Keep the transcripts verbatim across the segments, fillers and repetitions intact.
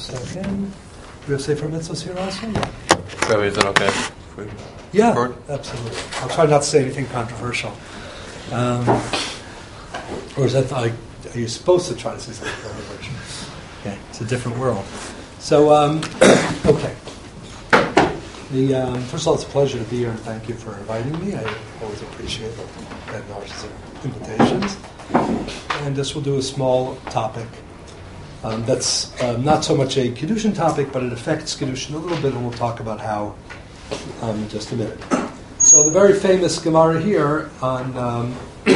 second. Do we have Sefer Mitzvahs here also? Yeah. Rabbi, is it okay? We yeah, record? Absolutely. I'll try not to say anything controversial. Um, or is that like, are you supposed to try to say something controversial? Okay, it's a different world. So, um, okay. The, um, first of all, it's a pleasure to be here, and thank you for inviting me. I always appreciate Ed Nar's invitations. And this will do a small topic um, that's um, not so much a Kiddushin topic, but it affects Kiddushin a little bit, and we'll talk about how um, in just a minute. So the very famous Gemara here on um,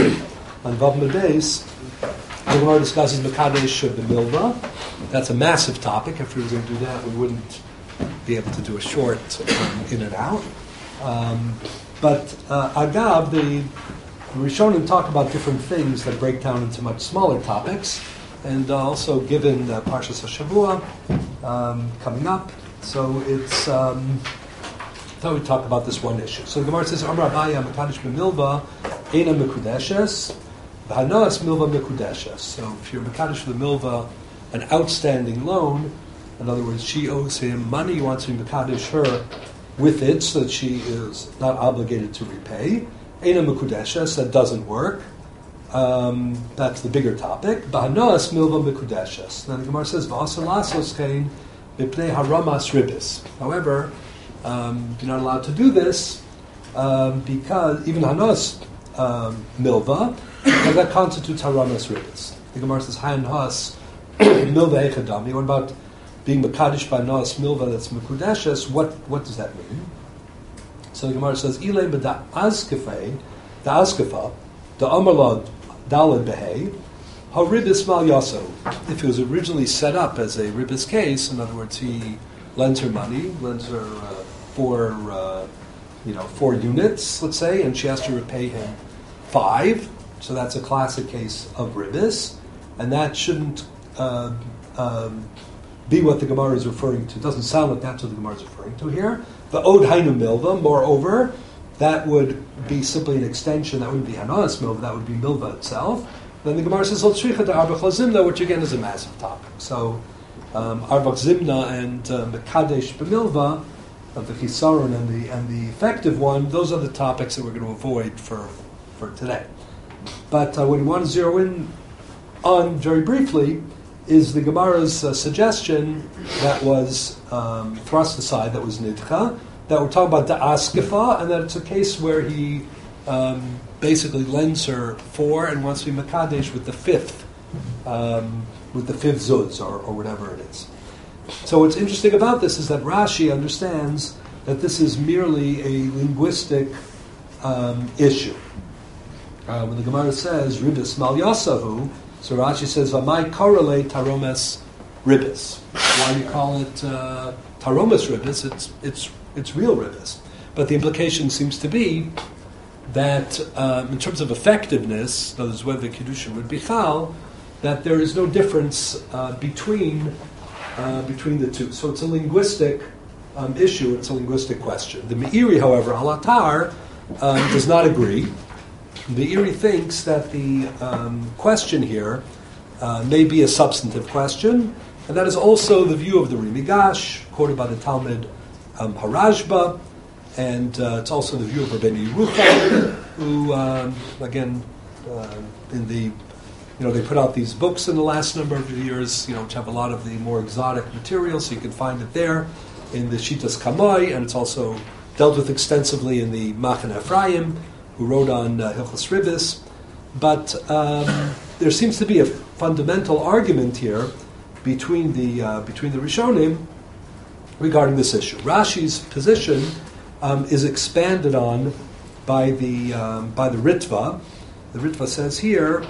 on Vav Mebeis, the Gemara discusses Mekadesh B'milva. That's a massive topic. If we were going to do that, we wouldn't be able to do a short um, in and out. Um, but uh, Agav, the Rishonim talk about different things that break down into much smaller topics, and uh, also given uh, Parshas HaShavua um, coming up, so it's um, I thought we'd talk about this one issue. So the Gemara says, Amar Abaya Mekadesh B'milva Eina Mekudeshes V'Hanas Milva Mekudeshes. So if you're Mekadesh B'milva, an outstanding loan, in other words, she owes him money, he wants to Mekadesh her with it so that she is not obligated to repay. Eina Mekudeshes, that doesn't work. Um, that's the bigger topic. V'Hanas Milva Mekudeshes. Then the Gemara says, V'Asar Lasos Kein B'Pnei Haramas Ribis. However, Um, you're not allowed to do this um, because even Hanos um, Milva, because that constitutes Haramas Ribis. The Gemara says, Hayan Has Milva Echadami. What about being Mekadesh by Hanos Milva that's Mekudeshes? What what does that mean? So the Gemara says, Ilay B'da Azkefei, Da Azkefa, Da Amalad Dalad Behei, Ha Ribis Mal Yaso. If it was originally set up as a Ribis case, in other words, he lends her money, lends her uh, four, uh, you know, four units, let's say, and she has to repay him five. So that's a classic case of ribis, and that shouldn't uh, um, be what the Gemara is referring to. It doesn't sound like that's what the Gemara is referring to here. The od hainu milva, moreover, that would be simply an extension. That wouldn't be hanas milva. That would be milva itself. Then the Gemara says al shricha de arbach lazimna, which again is a massive topic. So. Um, Arbach Zimna and uh, Mekadesh B'milva, of the Chisaron and the and the effective one, those are the topics that we're going to avoid for for today. But uh, what we want to zero in on very briefly is the Gemara's uh, suggestion that was um, thrust aside, that was Nidcha, that we're talking about the Askefa, and that it's a case where he um, basically lends her four and wants to be Mekadesh with the fifth. Um, with the fifth zuz, or, or whatever it is. So what's interesting about this is that Rashi understands that this is merely a linguistic um, issue. Uh, when the Gemara says, Ribis mal yasahu, so Rashi says, V'mai korele taromes ribis. Why do you call it uh, taromes ribis? It's, it's, it's real ribis. But the implication seems to be that um, in terms of effectiveness, in other words, whether the Kiddushin would be chal, that there is no difference uh, between uh, between the two. So it's a linguistic um, issue, it's a linguistic question. The Meiri, however, Halatar, um, does not agree. The Meiri thinks that the um, question here uh, may be a substantive question, and that is also the view of the Rimigash, quoted by the Talmud um, Harajba, and uh, it's also the view of Rabbeinu Yerucham, who, um, again, uh, in the You know, they put out these books in the last number of years, you know, which have a lot of the more exotic material, so you can find it there in the Shitas Kamai, and it's also dealt with extensively in the Machane Ephraim, who wrote on uh, Hilchos Ribis. But um, there seems to be a fundamental argument here between the uh, between the Rishonim regarding this issue. Rashi's position um, is expanded on by the um, by the Ritva. The Ritva says here,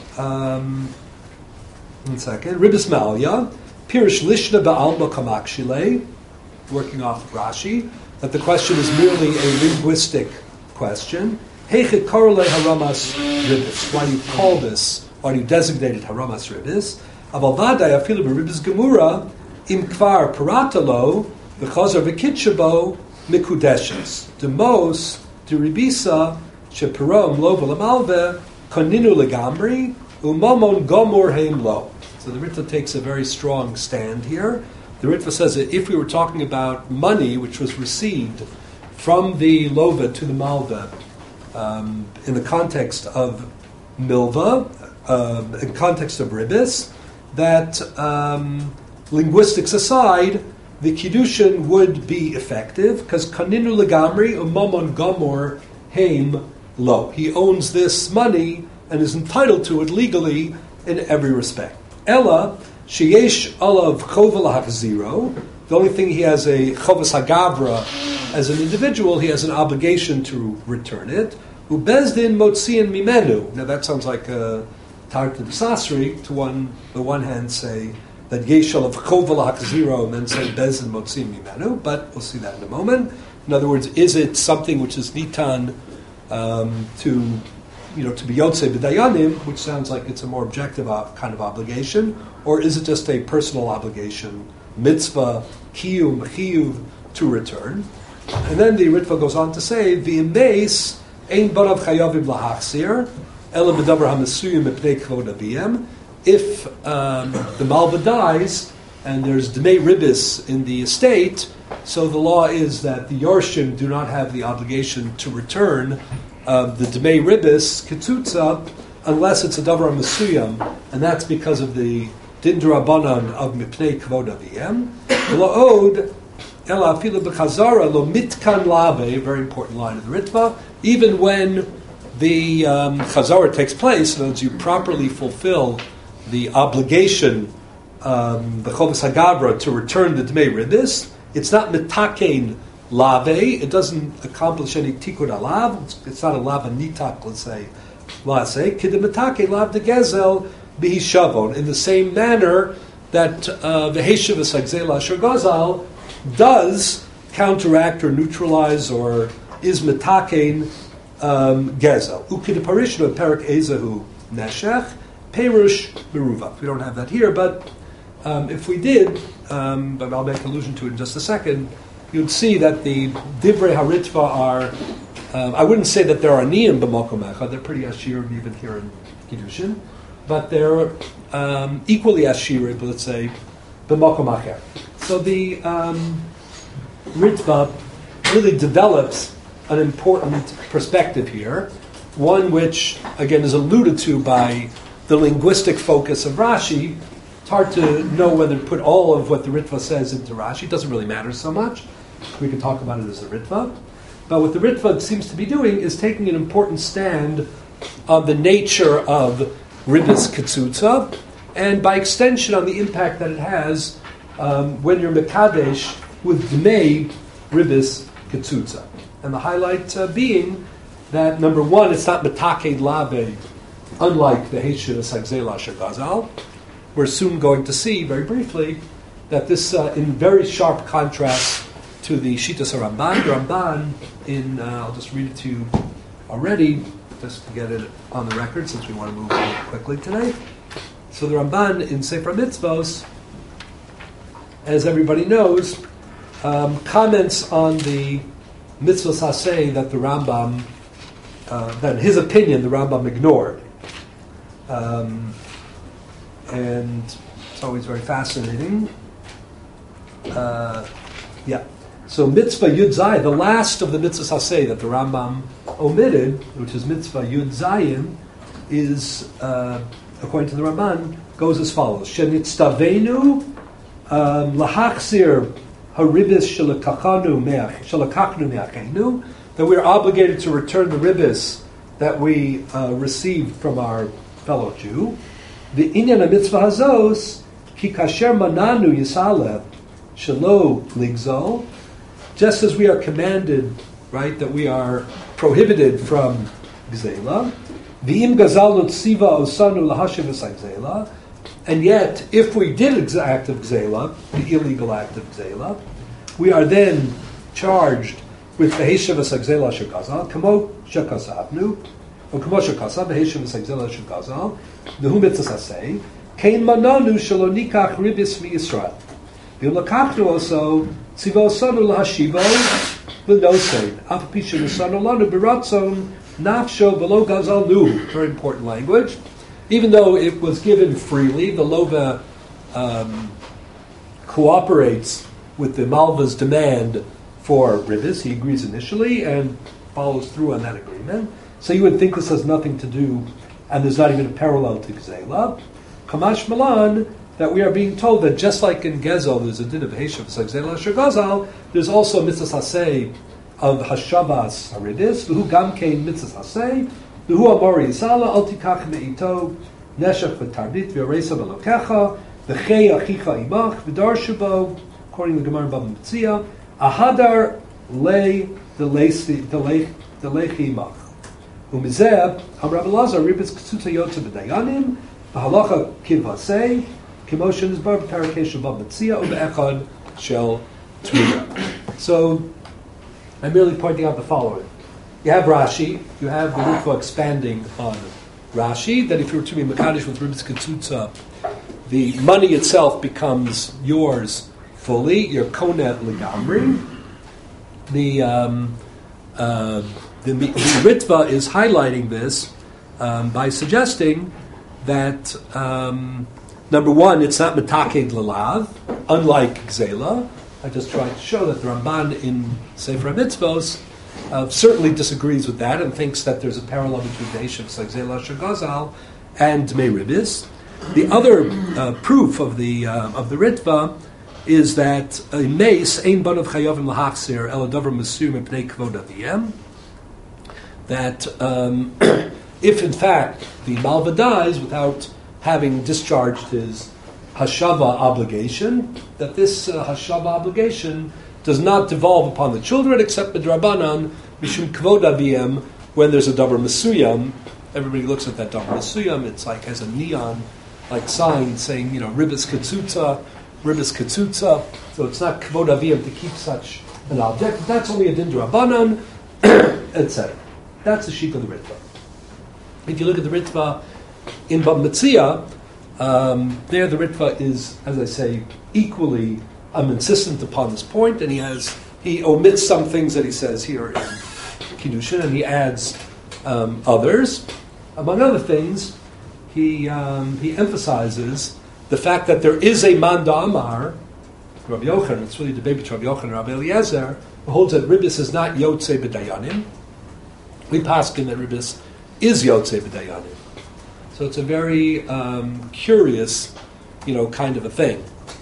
um, one second, Ribis Malya, Pirish Lishna Ba'alma Kamakshile, working off of Rashi, that the question is merely a linguistic question. Heichit Korole Haramas Ribis. Why do you call this, why do you designate it Haramas Ribis? Aval Vadai Afilu Ribis Gemura, Im Kvar Paratalo, V'chazar V'kitshabo, Mikudeshes. The most, the Ribisa, Shepirom lo v'lamalve koninu legamri umamon gomor heim lo. So the Ritva takes a very strong stand here. The the Ritva says that if we were talking about money which was received from the lova to the malva um, in the context of milva, um, in context of ribis, that um, linguistics aside, the kiddushin would be effective because kaninu legamri umamon gamor heim lo. He owns this money and is entitled to it legally in every respect. Ella sheyesh alav chovel hachziro. The only thing he has a chovas hagavra as an individual, he has an obligation to return it. Ubezdin motziin mimenu. Now that sounds like a tarta b'sasri. To one, the one hand, say that yeshal of chovel hachziro, and then say bezdin motziin mimenu. But we'll see that in a moment. In other words, is it something which is nitan um, to, you know, to be yotze b'dayanim, which sounds like it's a more objective uh, kind of obligation, or is it just a personal obligation, mitzvah, kiyum, chiyuv, to return? And then the Ritva goes on to say, v'imbeis ein barav chayavim lahachsir, ela b'davar hamesuyim mepnei kvod aviyem. If um, the malva dies and there's dmei ribis in the estate, so the law is that the yorshim do not have the obligation to return uh, the dmei ribis ketzutza unless it's a davar mesuyam, and that's because of the din d'Rabbanan of mipnei kvod aviyem. La'od ela afilu b'chazara lo mitkan lave, very important line of the Ritva. Even when the um, chazara takes place, in other words, you properly fulfill the obligation, um, the chovas hagavra, to return the dmei ribis, it's not mitakein lave. It doesn't accomplish any tikkun alav. It's, it's not a lava nitak, let's say. Let's say kidem mitakein lav de gezel bihishavon. In the same manner that the heshiv esagzela asher gazal does counteract or neutralize or is mitakein um, gezel. Ukid parishno perak ezahu neshech perush meruva. We don't have that here, but um, if we did, um, but I'll make allusion to it in just a second, you'd see that the divrei haritva are, um, I wouldn't say that there are niyim b'makom echad, they're pretty ashirim even here in Kiddushin, but they're um, equally ashirim, let's say, b'makom acher. So the um, Ritva really develops an important perspective here, one which, again, is alluded to by the linguistic focus of Rashi. It's hard to know whether to put all of what the Ritva says into Rashi. It doesn't really matter so much. We can talk about it as a Ritva. But what the Ritva seems to be doing is taking an important stand on the nature of Ribis Ketzutza, and by extension on the impact that it has um, when you're Mekadesh with Dmei Ribis Ketzutza. And the highlight uh, being that, number one, it's not Metaked Lave, unlike the Heshiv Sagzela Asher Gazal. We're soon going to see, very briefly, that this, uh, in very sharp contrast to the Shitas Ramban, Ramban, in, uh, I'll just read it to you already, just to get it on the record, since we want to move really quickly today. So the Ramban in Sefer Mitzvos, as everybody knows, um, comments on the Mitzvos Haseh that the Rambam, uh, that in his opinion, the Rambam ignored. Um, and it's always very fascinating. Uh, yeah. So Mitzvah Yud Zayin, the last of the Mitzvahs Haseh that the Rambam omitted, which is Mitzvah Yud Zayin, is, uh, according to the Ramban, goes as follows: Shenitztavenu lahachzir haribis shelakachnu me'achenu, that we are obligated to return the ribis that we uh, received from our fellow Jew. The inyan of mitzvah hazos ki kasher mananu yisalev shelo ligzol, just as we are commanded, right, that we are prohibited from gzela. V'im gazalnu tziva osanu lahashiv gzela, and yet if we did the act of gzela, the illegal act of gzela, we are then charged with v'heshav gzela shekazal kamo shekazavnu. Or Kamosha Kasa, Beheshem Sagzela Shukazal, the Humitzas Hasei, Kain Mananu Shalonikach Ribis Mi Yisrael. Vilakachnu also, Sivo Sanu Lahashivo, Vinosein, Apapisha Sanu Lanu Biratzon, Nafsho Velo Gazal Nu. Very important language. Even though it was given freely, the Lova um, cooperates with the Malva's demand for ribis. He agrees initially and follows through on that agreement. So you would think this has nothing to do, and there's not even a parallel to Gzela. Kamash Malan, that we are being told that just like in Gezel there's a din of Heshav, so Gzela Asher Gazal, there's also a mitzvah saseh of Hashavas Haridis, V'hu Gamkein mitzvah saseh, V'hu Amori Yisala, Al Tikach Me'ito, Neshach V'tarbit V'yoresa V'lokecha, V'chei Achicha Imach, V'dar Shubo, according to the Gemara Bava Metzia, Ahadar Le Delechi Imach. Umizeh, Amar Rabbi Lazar, Ribis Ketzuta Yotze B'dayanim, V'halacha Kivasei, Kimoshin is bar Parakesha Bava Metzia, U'be'echad Shel Tmira. So, I'm merely pointing out the following. You have Rashi, you have the Ritva expanding on Rashi, that if you were to be Mekadosh with Ribis Ketzutza, the money itself becomes yours fully, your Konet Legamri. The, um, uh, the, the Ritva is highlighting this um, by suggesting that, um, number one, it's not Metaked Lalav, unlike Gzela. I just tried to show that the Ramban in Sefer HaMitzvos uh, certainly disagrees with that and thinks that there's a parallel between the Heshav, like Gzela Asher Gazal, and Dmei Ribis. The other uh, proof of the uh, of the Ritva is that a mace ein banav chayavim lahachzir el adavar mesur mepnei kvod aviyem. That um, if in fact the Malva dies without having discharged his hashava obligation, that this uh, hashava obligation does not devolve upon the children except b'drabanan mishum kvod aviyem, when there's a davar mesuyam. Everybody looks at that davar mesuyam. It's like has a neon like sign saying, you know, ribis ketzutza, ribis ketzutza. So it's not kvod aviyim to keep such an object. That's only a din d'Rabbanan, et cetera. That's the sheep of the Ritva. If you look at the Ritva in Bava Metzia, um, there the Ritva is, as I say, equally um, insistent upon this point, and he has he omits some things that he says here in Kiddushin, and he adds um, others. Among other things, he um, he emphasizes the fact that there is a Manda Amar, Rabbi Yochanan, it's really debate between Rabbi Yochanan and Rabbi Eliezer, who holds that Ribis is not Yotze B'dayanim. We paskin that Ribis is Yotze B'dayanim. So it's a very um, curious, you know, kind of a thing.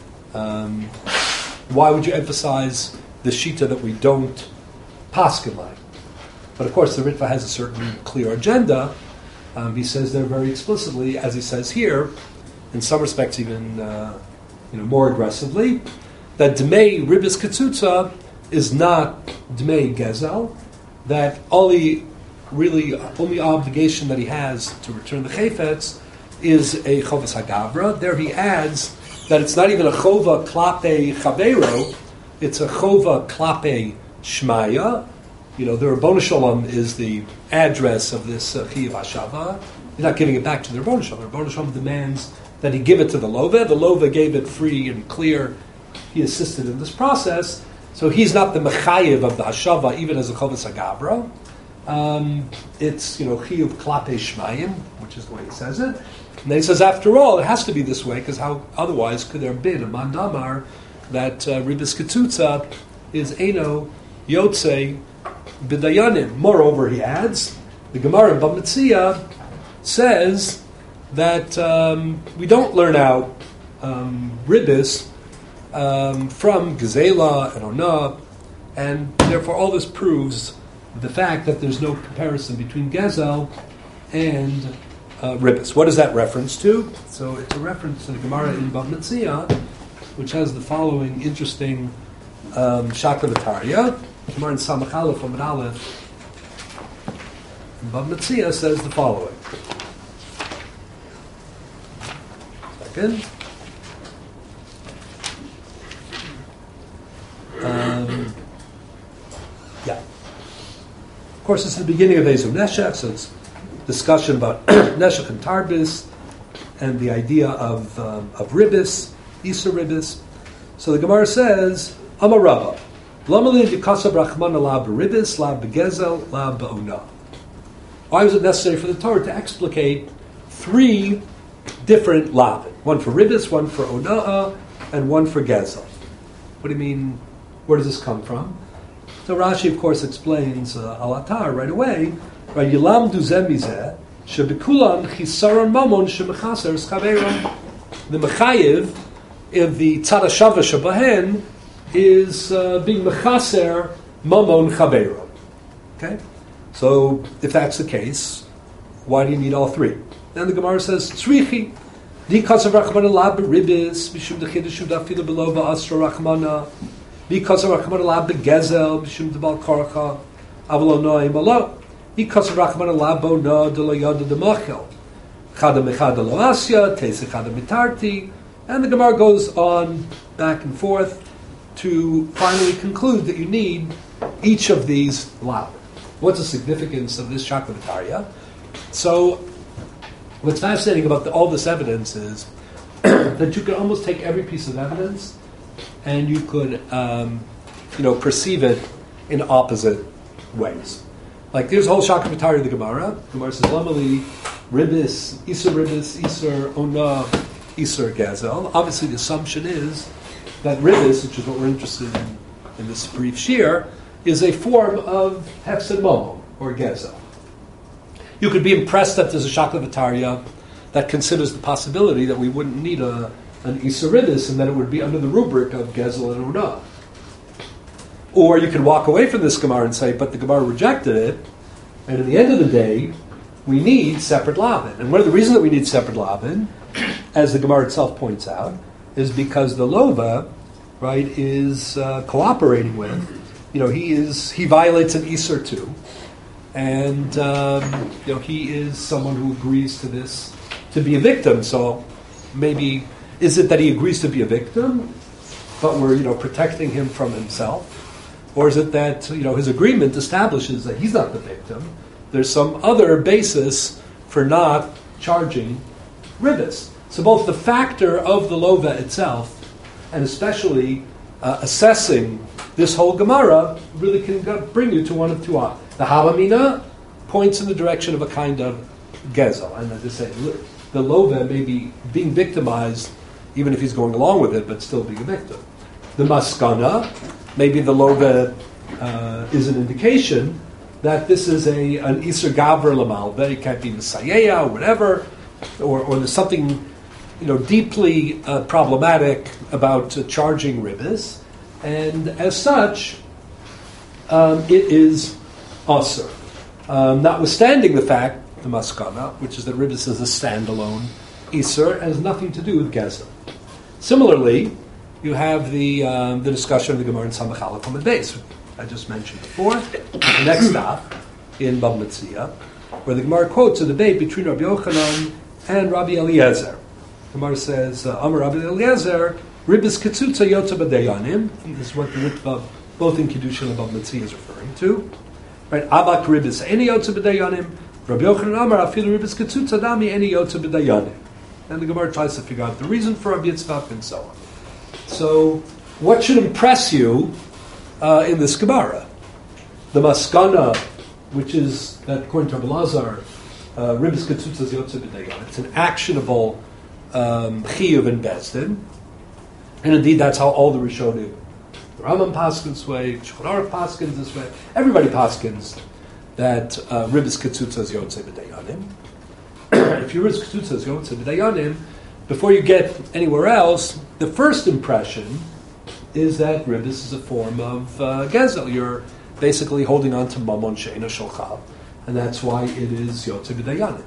Um, why would you emphasize the Shita that we don't paskin like? But of course the Ritva has a certain clear agenda. Um, he says there very explicitly, as he says here, in some respects even uh, you know more aggressively, that Dmei Ribis Ketzutza is not Dmei Gezel, that only really only obligation that he has to return the Chayfetz is a Chovas HaGavra. There he adds that it's not even a Chova Klape Chavero, it's a Chova Klape Shmaya. You know, the Rabboni Shalom is the address of this uh, Chiyav Hashava. He's not giving it back to the Rabboni Shalom. The Rabboni Shalom demands that he give it to the Lova. The Lova gave it free and clear. He assisted in this process. So he's not the Mechayev of the Hashava, even as a Chovas HaGavra. Um, it's, you know, Chiyav Klape Shmayim, which is the way he says it. And then he says, after all, it has to be this way, because how otherwise could there have been a Mandamar that uh, Ribis Ketzutza is Eno Yotze B'dayanim. Moreover, he adds, the Gemara in Bava Metzia says that um, we don't learn out um, Ribis um, from Gezela and Ona, and therefore all this proves the fact that there's no comparison between Gezel and uh, Ribis. What is that reference to? So it's a reference to the Gemara in Bava Metzia, which has the following interesting um, Shaklavataria. Gemara in Samach Aleph Amud Aleph, Bava Metzia says the following. Second. Um, yeah. Of course, it's the beginning of Ezum Neshech, so it's discussion about Neshech and Tarbis and the idea of um, of Ribis, Isa Ribis. So the Gemara says, Amar Rabba. Why was it necessary for the Torah to explicate three different lavin? One for ribis, one for ona'ah, and one for Gezel. What do you mean? Where does this come from? So Rashi, of course, explains uh, al atar right away. Right, Yilam duzeh mizeh shebekulan chisaron mamon shemechaser schaveron. The mechayiv, if the tzad hashava shebahen, is uh, being mechaser mamon chaveron. Okay, so if that's the case, why do you need all three? Then the Gemara says tzrichi. Because of Rachmana lab ribis, mishum dechidushu dafilu below ba'asra Rachmana. Because of Rachmana lab begezel, mishum debal korcha, avalo noim alo. Because of Rachmana lab bo no de lo yoda de machel. Chada mechada lo asya, teise chada mitarti. And the Gemara goes on back and forth to finally conclude that you need each of these lab. What's the significance of this Shaklavitaria? So, what's fascinating about the, all this evidence is that you could almost take every piece of evidence and you could, um, you know, perceive it in opposite ways. Like there's a whole Shaklavitari of the Gemara. The Gemara says, Lamali, Ribis, Isur Ribis, Isur Ona, Isur Gazel. Obviously the assumption is that Ribis, which is what we're interested in in this brief shir, is a form of Hefsed Momo, or Gezel. You could be impressed that there's a Shaklavitaria that considers the possibility that we wouldn't need a, an Isaridis and that it would be under the rubric of Gezel and Una. Or you could walk away from this Gemara and say, but the Gemara rejected it, and at the end of the day, we need separate Lavin. And one of the reasons that we need separate Lavin, as the Gemara itself points out, is because the Lova, right, is uh, cooperating with, you know, he is he violates an Isur too. And um, you know he is someone who agrees to this to be a victim. So maybe is it that he agrees to be a victim, but we're you know protecting him from himself, or is it that you know his agreement establishes that he's not the victim? There's some other basis for not charging ribis. So both the factor of the lova itself, and especially uh, assessing this whole Gemara, really can bring you to one of two options. The Havamina points in the direction of a kind of gezel, and as I say, the lova may be being victimized, even if he's going along with it, but still being a victim. The maskana, maybe the lova uh, is an indication that this is a an iser gavra lamalva. It can't be Messiah or whatever, or or there's something you know deeply uh, problematic about uh, charging ribis, and as such, um, it is. Asur. Um, notwithstanding the fact, the maskana, which is that ribis is a standalone isur, has nothing to do with gezel. Similarly, you have the um, the discussion of the Gemara in Samach Aleph Amud Beis, I just mentioned before. The next stop in Bava Metzia, where the Gemara quotes a debate between Rabbi Yochanan and Rabbi Eliezer. The Gemara says, Amar Rabbi Eliezer, ribis ketzutza yotza b'dayanim. This is what the Ritva, both in Kiddushin and Bava Metzia, is referring to. Right, Abak ribis any yotza b'dayanim. Rabbi Yochanan Amar afilu ribis ketzutza dami any yotza b'dayanim. And the Gemara tries to figure out the reason for Rabbi Yitzchak and so on. So, what should impress you uh, in this Gemara? The maskana, which is that according to Rabbi Lazar, uh, ribis ketzutza yotza b'dayanim. It's an actionable um, chiyuv in Bezdin, and indeed that's how all the Rishonim. The Rambam paskins this way, Shulchan Aruch paskins this way. Everybody paskins that uh, ribis ketzutza is yotze b'dayanim. If your ribis ketzutza is yotze b'dayanim, before you get anywhere else, the first impression is that ribis is a form of uh, gezel. You're basically holding on to mamon she'ena shulcha, and that's why it is yotze b'dayanim.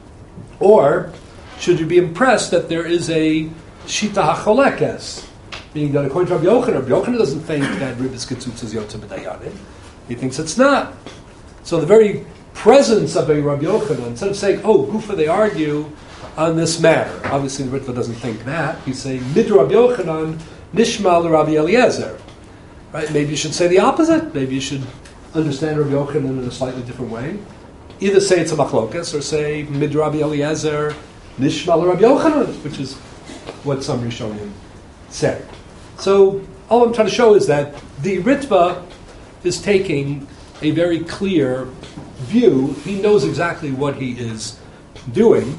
Or should you be impressed that there is a shita hacholekes? Meaning that according to Rabbi Yochanan, Rabbi Yochanan doesn't think that ribis ketzutza is yotze b'dayanim. He thinks it's not. So the very presence of a Rabbi Yochanan, instead of saying, oh, Gufa, they argue on this matter. Obviously the Ritva doesn't think that. He's saying, mid Rabbi Yochanan, nishma Rabbi Eliezer. Right? Maybe you should say the opposite. Maybe you should understand Rabbi Yochanan in a slightly different way. Either say it's a machlokas, or say mid Rabbi Eliezer, nishma Rabbi Yochanan, which is what some Rishonim say. So all I'm trying to show is that the Ritva is taking a very clear view. He knows exactly what he is doing,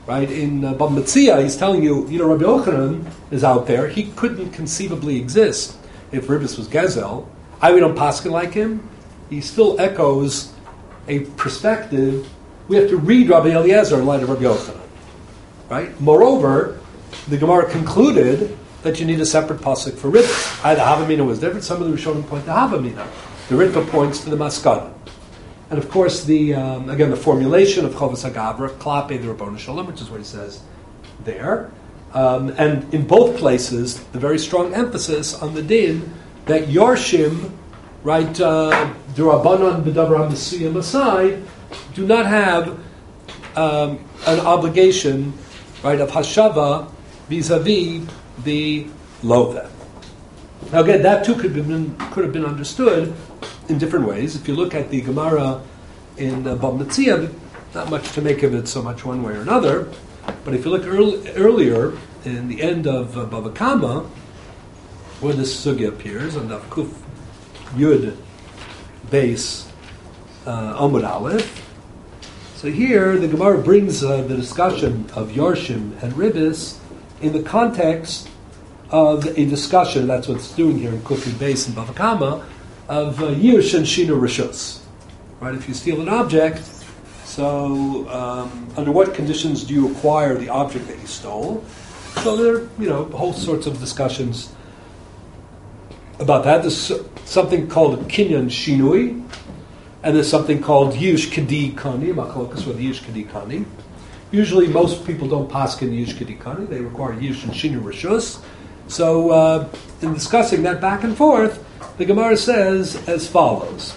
right? In uh, Bava Metzia, he's telling you, you know, Rabbi Yochanan is out there. He couldn't conceivably exist if Ribbis was Gezel. I we don't paskin like him. He still echoes a perspective. We have to read Rabbi Eliezer in light of Rabbi Yochanan, right? Moreover, the Gemara concluded that you need a separate pasuk for Ribbis. Either Havamina was different. Some of the Rishonim point to Havamina. The Ritva points to the Maskana. And of course, the um, again, the formulation of Chovas HaGavra, Klape the Rabbanu Shalom, which is what he says there. Um, and in both places, the very strong emphasis on the din that Yorshim, right, uh, the Rabbanon B'Davar HaMesuyim aside, do not have um, an obligation, right, of Hashava vis-a-vis the Lotha. Now again, that too could have been, could have been understood in different ways. If you look at the Gemara in uh, Bava Metzia, not much to make of it so much one way or another, but if you look early, earlier in the end of uh, Bava Kama, where this sugya appears, on the Kuf Yud base uh, Amud Aleph, so here the Gemara brings uh, the discussion of Yorshim and Ribbis in the context of a discussion, that's what it's doing here in Kuf Yud base in Bava Kama, of uh, Yish and Shina Rishus. Right, if you steal an object, so um, under what conditions do you acquire the object that you stole? So there are, you know, whole sorts of discussions about that. There's something called Kinyan Shinui, and there's something called Yish Kadi Kani, Machlokas with Yish Kadi Kani. Usually most people don't paskin Yish Kadi Kani, they require Yish and Shina Rishus. So uh, in discussing that back and forth, the Gemara says as follows.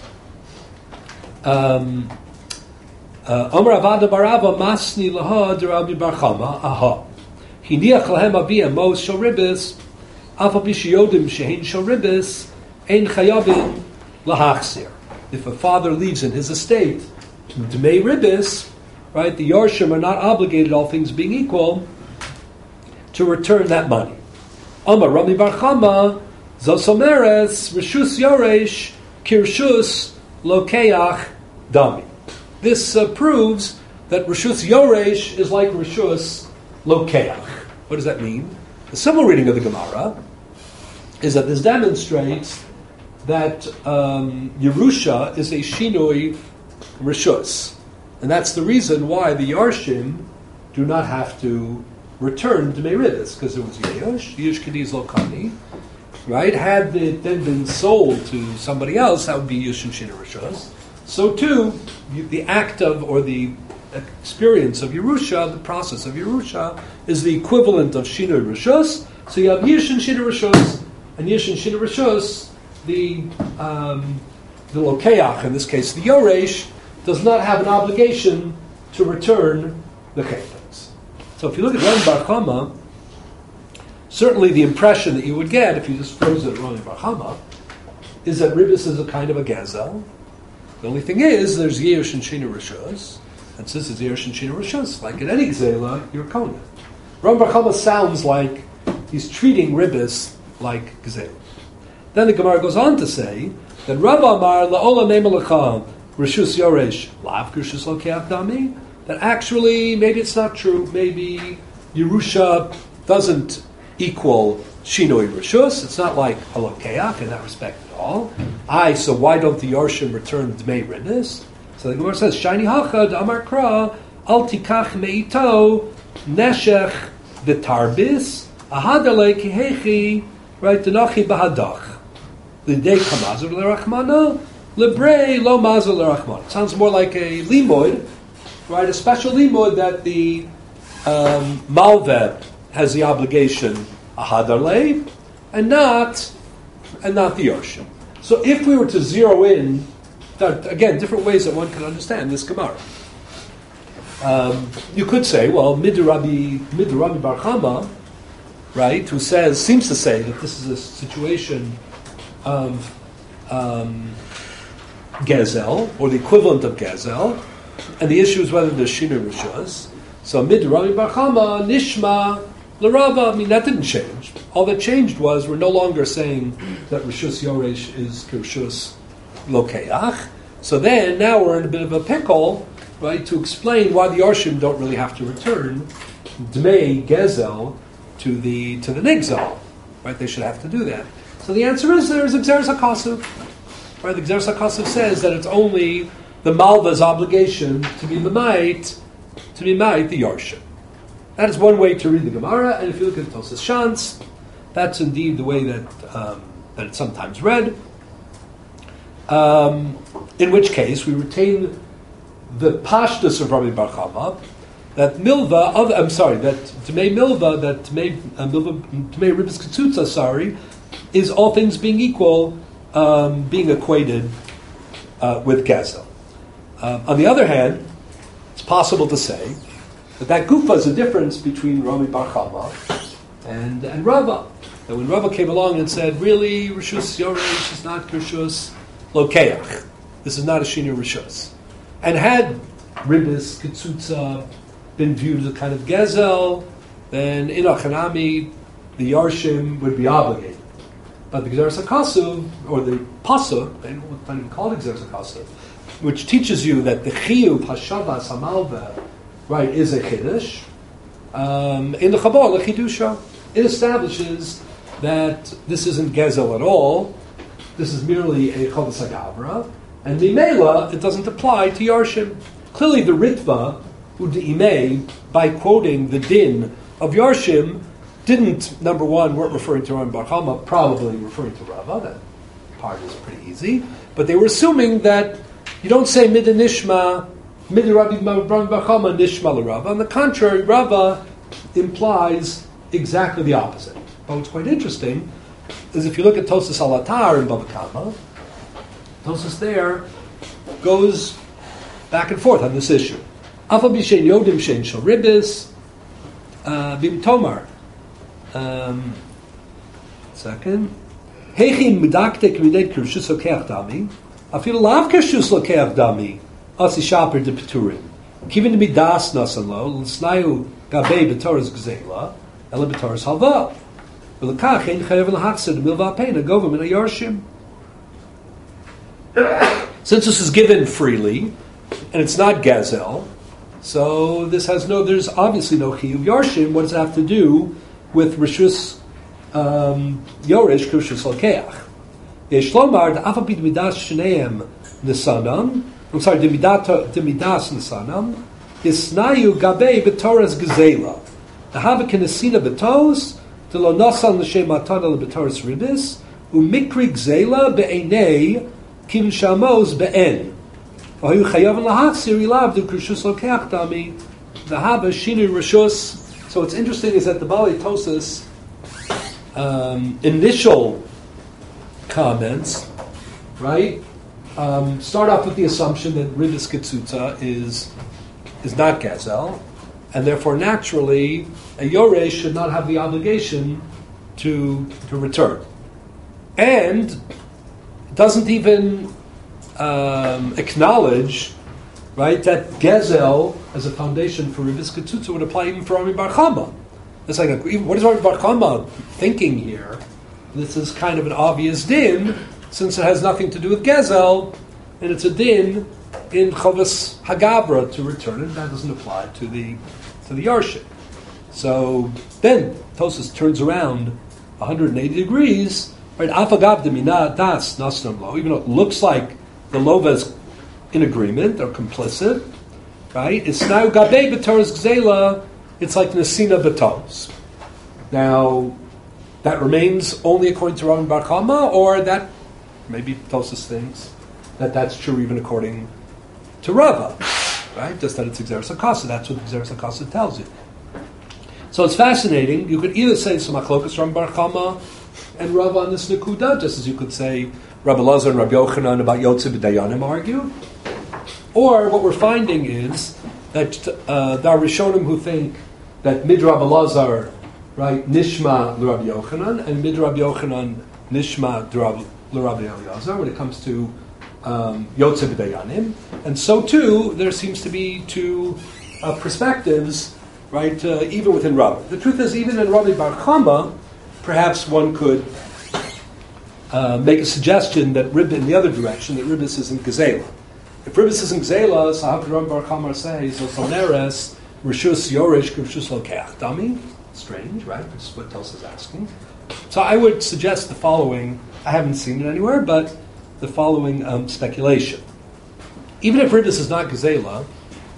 Um, uh, Omer Avada Barava Masni Laha Derabi Bar Chama Aha. Hiniach Lahem Abiyah Mos Shal Ribbis Afa Bishiyodim Shehin Shal Ribbis Ein Chayavim Lahachsir. If a father leaves in his estate Dmei Ribbis, right, the Yorshim are not obligated, all things being equal, to return that money. Omer Rami Bar Chama Zosomeres Rishus Yoresh Kirshus Lokeach Dami. This uh, proves that Rishus Yoresh is like Rishus Lokeach. What does that mean? The simple reading of the Gemara is that this demonstrates that um, Yerusha is a Shinoi Rishus. And that's the reason why the Yarshim do not have to return to Meiridas, because it was Yesh, Yesh Kadiz Lokani. Right? Had it then been sold to somebody else, that would be Yush and Shina Rishus. So too, the act of, or the experience of Yerusha, the process of Yerusha, is the equivalent of Shina Rishus. So you have Yish and Shina Rishus, and Yish and Shina Rishus, the, um, the Lokeach, in this case the Yoresh, does not have an obligation to return the Chayfetz. So if you look at Ram Bar Chama, certainly the impression that you would get if you just froze it at Rami Bar Chama is that Ribbis is a kind of a gazel. The only thing is, there's Yerush and Shina Rishus, and since it's Yerush and Shina Rishus, like in any Gzela, you're Kona. Rami Bar Chama sounds like he's treating Ribbis like Gzela. Then the Gemara goes on to say that Rav Amar La'ola Neimalacha Rishus Yoresh Lav Rishus Lokeach Dami, that actually maybe it's not true. Maybe Yerusha doesn't equal Shinoi Rishus. It's not like a Lokeach in that respect at all. I, so why don't the Yorshim return Dmei Ribbis? So the Gemara says, Shani Hachad Amar Kra Al Tikach Meito Neshech V'Tarbis Ahadale Kihechi Right Denachi Bahadach L'Dei Kamazur L'Rachmana L'Brei Lo Mazur L'Rachmana. Sounds more like a limud, right? A special limud that the um, Malveh has the obligation Ahadarle, and not and not the Yorshim. So if we were to zero in, that, again, different ways that one can understand this Gemara. Um, you could say, well, Midrabi Midrabi Bar Chama, right, who says seems to say that this is a situation of um, Gezel, or the equivalent of Gezel, and the issue is whether there's Shina Rishus. So Midrabi Bar Chama Nishma L'Rava, I mean, that didn't change. All that changed was we're no longer saying that Rishus Yoresh is Rishus Lokeach. So then, now we're in a bit of a pickle right, to explain why the Yarshim don't really have to return Dmei Gezel to the to the Nigzal. Right, they should have to do that. So the answer is there's a Gzeres HaKasuv. Right, the Gzeres HaKasuv says that it's only the Malva's obligation to be Mamait, to be Mait the Yarshim. That is one way to read the Gemara, and if you look at Tosas Shantz, that's indeed the way that um, that it's sometimes read. Um, in which case, we retain the pashtus of Rabbi Bar Chama, that milva of I'm sorry that Tmei milva that Tmei uh, milva Tmei ribis ketzutza sorry is all things being equal, um, being equated uh, with gezel. Um, on the other hand, it's possible to say that that gufa is a difference between Rabbi Bar Chama and and Rava. That when Rava came along and said, really, Rishus Yoresh is not Rishus Lokeach. This is not a Shina Rishus. And had Ribis, Ketzutza been viewed as a kind of Gezel, then in Achanami, the Yarshim would be obligated. But the Gzeres HaKasuv, or the Pasuk, they don't even call it Gzeres HaKasuv, which teaches you that the Chiyuv, Hashavas, Hamalva, right, is a Chiddush. Um, in the Chabal, the Chidusha, it establishes that this isn't Gezel at all. This is merely a Chodesh HaGavra. And Mimela, it doesn't apply to Yarshim. Clearly the Ritva, U'De'imei, by quoting the din of Yarshim, didn't, number one, weren't referring to Rabbi Bar Chama, probably referring to Rava. That part is pretty easy. But they were assuming that you don't say Mida Nishma, Mida Rabbi Bar Chama, Nishma LaRava. On the contrary, Rava implies exactly the opposite. But what's quite interesting is if you look at Tosas Alatar in Bava Kama, Tosas there goes back and forth on this issue. Afal b'shein yodim shein shel ribis bim tomar. Um, second, heichim medaktek midei kershus lokeach dami afilu lav kershus lokeach dami asi shaper de peturim kivin midas nasan lo l'snayu gabei b'toras gzeila ela b'toras halva v'lekach ein chayav l'hachzir milva peina govim in a yarshim. Since this is given freely, and it's not gazel, so this has no, there's obviously no chiyuv yarshim. What does it have to do with rishus um, yoresh kushus lokeach? Yesh lomar da'afapid midas shneim nisanam. I'm sorry, demidas nisanam. Yisnayu gabei b'toras gezela. Dahava kenesina b'tos delo nasan l'shem matana l'b'toras ribis u'mikri gzela be'enei Kim Shamos be'en. V'hayu chayav l'hachzir ilav du kershus lokeach dami v'haba shinu rishus. So what's interesting is that the Balei Tosas um, initial comments, right, um, start off with the assumption that Ribis Ketzutza is is not Gazel, and therefore naturally a Yoresh should not have the obligation to to return. And doesn't even um, acknowledge, right, that Gezel as a foundation for Ribis Ketzutza would apply even for Rabbi Bar Chama. It's like, a, what is Rabbi Bar Chama thinking here? This is kind of an obvious din, since it has nothing to do with Gezel, and it's a din in Chovas Hagabra to return it. That doesn't apply to the to the Yarshim. So then Tosas turns around one hundred eighty degrees. Right, afagav demina das nasnam lo. Even though it looks like the lova is in agreement or complicit, right? It's now gabei b'toras gzela. It's like nesina b'tos. Now, that remains only according to Rabbi Bar Chama, or that maybe Tosas thinks that that's true even according to Rava, right? Just that it's Gzeres HaKasuv. That's what Gzeres HaKasuv tells you. So it's fascinating. You could either say it's machlokas Rabbi Bar Chama and Rava on this Nekuda, just as you could say Rabbi Lazar and Rabbi Yochanan about Yotze B'Dayanim argue. Or what we're finding is that uh, there are Rishonim who think that Mid Rabbi Lazar, right, Nishma l'Rabbi Yochanan, and Mid Rabbi Yochanan Nishma l'Rabbi Eliezer when it comes to um, Yotze B'Dayanim. And so too, there seems to be two uh, perspectives, right, uh, even within Rava. The truth is, even in Rabbi Bar Chama, perhaps one could uh, make a suggestion that Rib in the other direction, that Ribis isn't Gezela. if Ribbis is in Gzela, so how could Rabbi Bar Chamar say, so Soneres, Rishus Yorish, Rishus Lokeach? Dummy? Strange, right? This is what Tosa is asking. So I would suggest the following, I haven't seen it anywhere, but the following um, speculation. Even if Ribbis is not Gzela,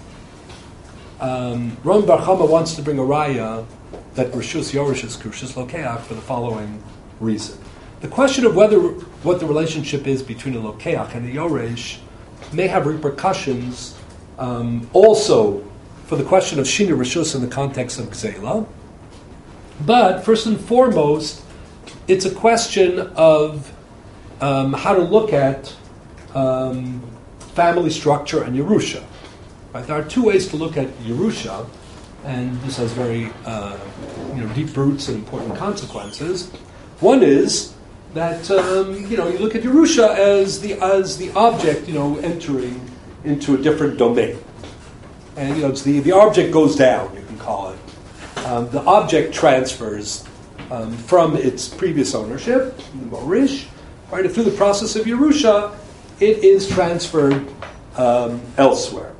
um, Rabbi Bar Chamar wants to bring a raya that Rishus Yorish is Rishus Lokeach for the following reason. The question of whether what the relationship is between a Lokeach and a Yoresh may have repercussions um, also for the question of Shina Rishus in the context of Gzela. But first and foremost, it's a question of um, how to look at um, family structure and Yerusha. Right? There are two ways to look at Yerusha, and this has very uh, you know, deep roots and important consequences. One is that um, you know you look at Yerusha as the as the object you know entering into a different domain, and you know it's the the object goes down, you can call it. Um, the object transfers um, from its previous ownership, the Morish, right? And through the process of Yerusha, it is transferred um, elsewhere.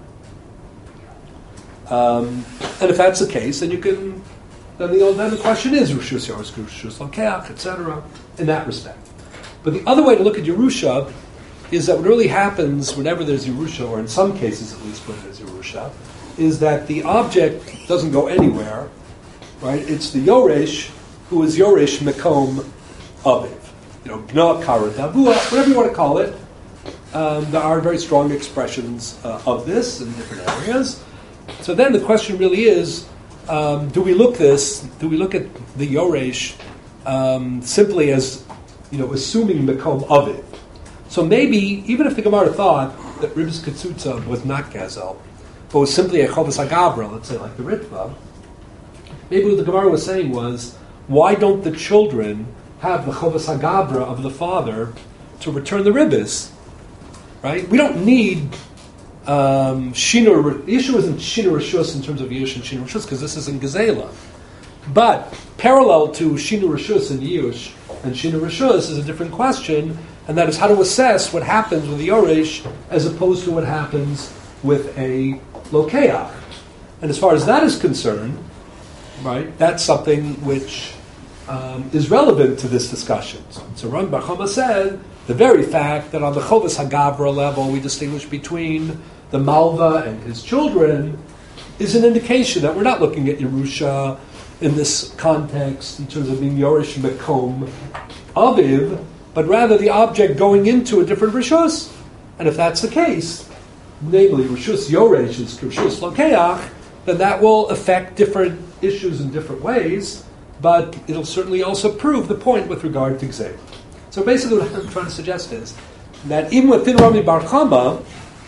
Um, and if that's the case, then you can. Then the, then the question is Rishus Yoros, Rishus Lokeach, et cetera, in that respect. But the other way to look at Yerusha is that what really happens whenever there's Yerusha, or in some cases at least when there's Yerusha, is that the object doesn't go anywhere, right? It's the Yoresh who is Yoresh Mekom Aviv. You know, Bna Kara Davua, whatever you want to call it. Um, there are very strong expressions uh, of this in different areas. So then the question really is, Um, do we look this? Do we look at the Yoresh um, simply as, you know, assuming Mekom of it? So maybe even if the Gemara thought that Ribbis Ketzutza was not Gazel, but was simply a Chovas Hagabra, let's say like the Ritva, maybe what the Gemara was saying was, why don't the children have the Chovas Hagabra of the father to return the Ribbis? Right? We don't need. Um, Shina, the issue isn't Shina Rishus in terms of Yush and Shina Rishus because this is in Gezela. But parallel to Shina Rishus and Yush and Shina Rishus is a different question, and that is how to assess what happens with the Yoresh as opposed to what happens with a Lokeach. And as far as that is concerned, right, that's something which um, is relevant to this discussion. So Rabbi Bar Chama said the very fact that on the Chovas Hagabra level we distinguish between the Malva and his children is an indication that we're not looking at Yerusha in this context in terms of being Yoresh Mekom Aviv, but rather the object going into a different Rishus. And if that's the case, namely Rishus Yoresh is Rishus Lokeach, then that will affect different issues in different ways, but it'll certainly also prove the point with regard to Gzeh. So basically what I'm trying to suggest is that even within Rabbi Bar Chama,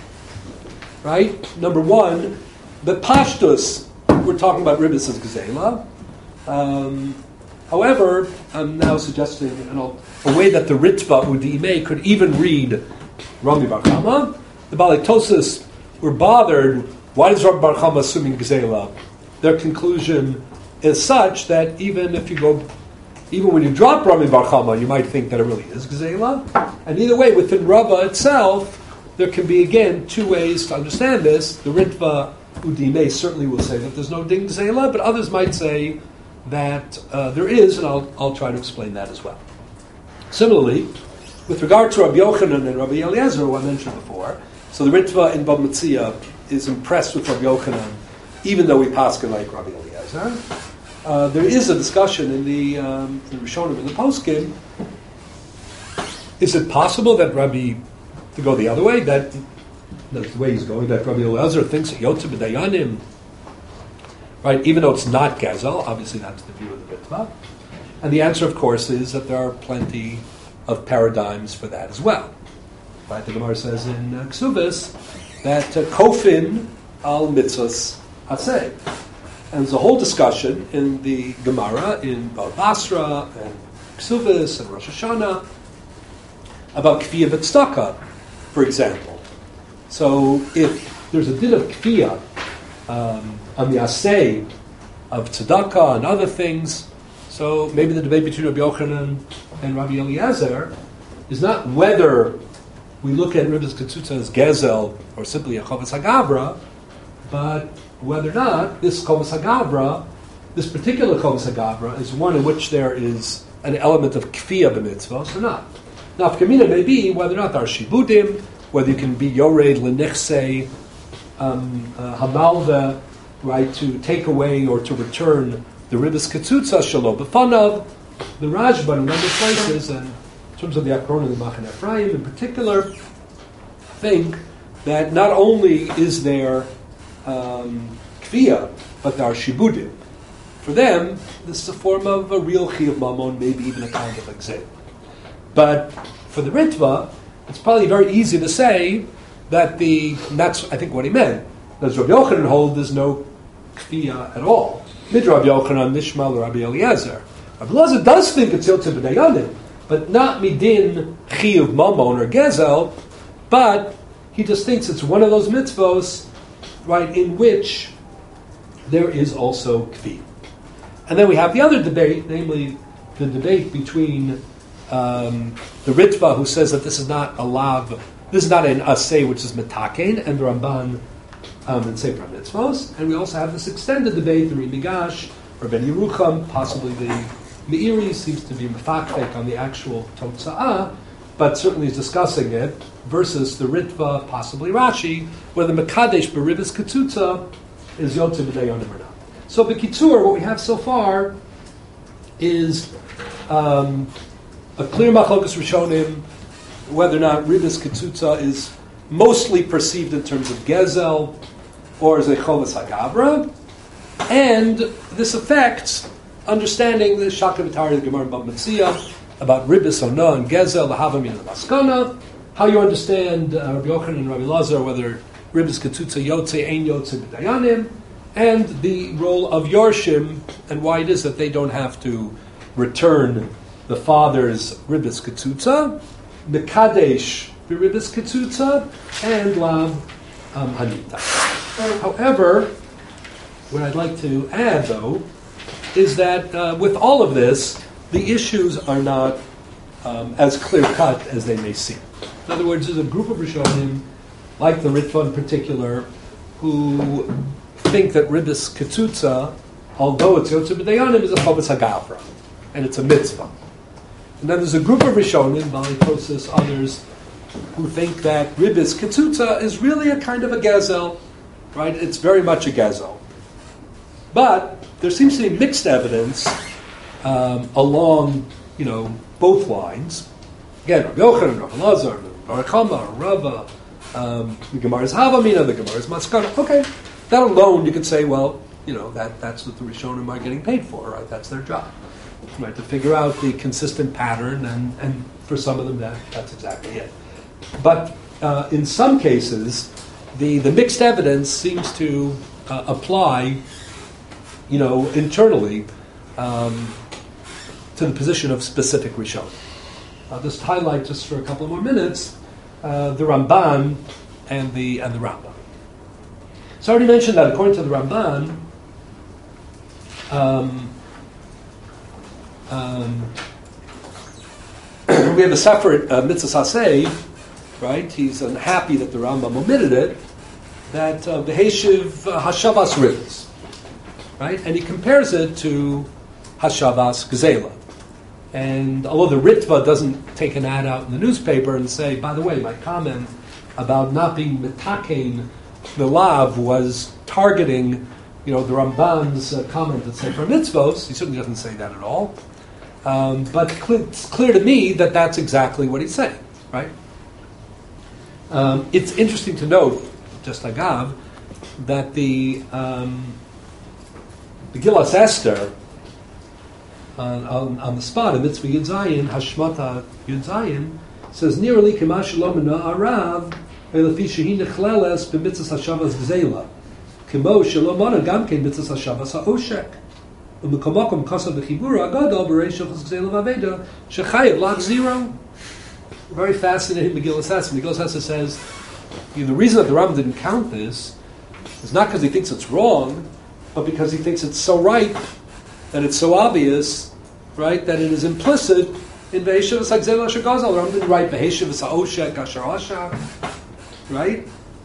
right, number one, the Pashtus, we're talking about Ribbis as Gezela. Um, however, I'm now suggesting you know, a way that the Ritva Udime could even read Rabbi Bar Chama. The Balei Tosas were bothered, why is Rabbi Bar Chama assuming Gezela? Their conclusion is such that even if you go Even when you drop Rabbi Bar Chama, you might think that it really is Gezela. And either way, within Rabba itself, there can be, again, two ways to understand this. The Ritva Udime certainly will say that there's no Ding Gezela, but others might say that uh, there is, and I'll, I'll try to explain that as well. Similarly, with regard to Rabbi Yochanan and Rabbi Eliezer, who I mentioned before, so the Ritva in Bava Metzia is impressed with Rabbi Yochanan, even though we paskin like Rabbi Eliezer. Uh, there is a discussion in the, um, the Rishonim and the Poskim. Is it possible that Rabbi, to go the other way, that that's the way he's going, that Rabbi Eliezer thinks that Yotze B'Dayanim, right, even though it's not Gazel, obviously that's the view of the Ritva. And the answer, of course, is that there are plenty of paradigms for that as well. Right, the Gemara says in uh, Ksubis that uh, Kofin al Mitzvahs Aseh. And there's a whole discussion in the Gemara, in Bava Basra, and Ksubis, and Rosh Hashanah, about Kfiyah V'Tzedakah, for example. So if there's a din of Kfiyah um, on the Aseh of Tzedakah and other things, so maybe the debate between Rabbi Yochanan and Rabbi Eliezer is not whether we look at Ribbis Ketzutza as Gezel, or simply a Chovas HaGavra, but whether or not this Chovas HaGavra, this particular Chovas HaGavra, is one in which there is an element of Kfiyah b'mitzvos or not. Now, Kamina may be whether or not there are Shibudim, whether you can be Yored L'Nichsei, um, uh, Hamalva, right, to take away or to return the Ribbis Ketzutza Shalom B'fanav. The Rajban in other places, and in terms of the Akron and the Machan Ephraim in particular, think that not only is there um, Kfiyah, but there are Shibudim. For them, this is a form of a real Chiyuv Mamon, maybe even a kind of exam. But for the Ritva, it's probably very easy to say that the, and that's I think what he meant, does Rabbi Yochanan hold there's no Kfiyah at all? Mid Rabbi Yochanan, Nishmal, or Rabbi Eliezer. Rabbi Eliezer does think it's Yotzei B'dayanim, but not Midin Chiyuv Mamon or Gezel, but he just thinks it's one of those mitzvos, right, in which there is also Kfiyah. And then we have the other debate, namely the debate between um, the Ritva, who says that this is not a lav, this is not an asay, which is metakein, and the Ramban um, in Sefer Mitzvos. And we also have this extended debate, the Rimigash, or Ben Yerucham, possibly the Meiri seems to be mefakfek on the actual Totza'ah, but certainly is discussing it, versus the Ritva, possibly Rashi, where the Mekadesh B'Ribbis Ketzutza is Yotzei B'dayanim or not. So B'Kitzur, what we have so far is um, a clear machlokas Rishonim, whether or not Ribbis Ketzutza is mostly perceived in terms of Gezel or as a Chovas HaGavra, and this affects understanding the Shaka V'Tari, the Gemara Bava Metzia, about Ribbis Ona and Gezel, the Havamin and the Maskana, how you understand uh, Rabbi Yochanan and Rabbi Lazar, whether Ribbis Ketzutza Yotzei, Ein Yotzei B'dayanim, and the role of Yorshim, and why it is that they don't have to return the father's Ribbis Ketzutza, Mekadesh Ribbis Ketzutza, and Lav um, Hanita. However, what I'd like to add, though, is that uh, with all of this, the issues are not um, as clear-cut as they may seem. In other words, there's a group of Rishonim, like the Ritva in particular, who think that Ribbis Ketzutza, although it's Yotzei B'dayanim, is a Chovas HaGavra, and it's a mitzvah. And then there's a group of Rishonim, Balitosis, others, who think that Ribbis Ketzutza is really a kind of a Gezel, right? It's very much a Gezel. But there seems to be mixed evidence um, along, you know, both lines. Again, Rabbi Yochanan, Rabbi Lazar, Rabbi Chama, Rava, um, the Gemara's Havamina, the Gemara's Maskana. Okay, that alone you could say, well, you know, that, that's what the Rishonim are getting paid for, right? That's their job, right? To figure out the consistent pattern, and, and for some of them, that, that's exactly it. But uh, in some cases, the, the mixed evidence seems to uh, apply, you know, internally um, to the position of specific Rishonim. I'll just highlight, just for a couple of more minutes, uh, the Ramban and the and the Rambam. So I already mentioned that according to the Ramban, um, um, we have a separate uh, mitzvah saseh, right? He's unhappy that the Rambam omitted it, that uh, Beheshiv uh, Hashavas Ribbis, right? And he compares it to Hashavas Gzela. And although the Ritva doesn't take an ad out in the newspaper and say, by the way, my comment about not being metakein the lav was targeting, you know, the Ramban's uh, comment that said for mitzvos, he certainly doesn't say that at all. Um, but cl- it's clear to me that that's exactly what he's saying, right? Um, it's interesting to note, just agav, that the um, the Gillas Esther, On, on, on the spot, in Mitzvah Yud Zayin, Hashmata Yud Zayin, says, Nearly Kema Shalom Arav, Elefi Shehi Nechleles B'mitzvah Hashavas Gzela, Kemo Shalom Ana Gamkein Mitzvah Hashavas HaOshek, U'mekomokom Kosav V'chibura Agadol B'rei Shachas Gzela V'aveda, Shechayev Lach Zero. Very fascinating Megillah Esther. Megillah Esther says, you know, the reason that the Rambam didn't count this is not because he thinks it's wrong, but because he thinks it's so right, that it's so obvious, right, that it is implicit in Ve'eshivas Hagzel Asher Gazal. The Rambam didn't write Ve'eshivas Ha'oshek Asher Ashak, right?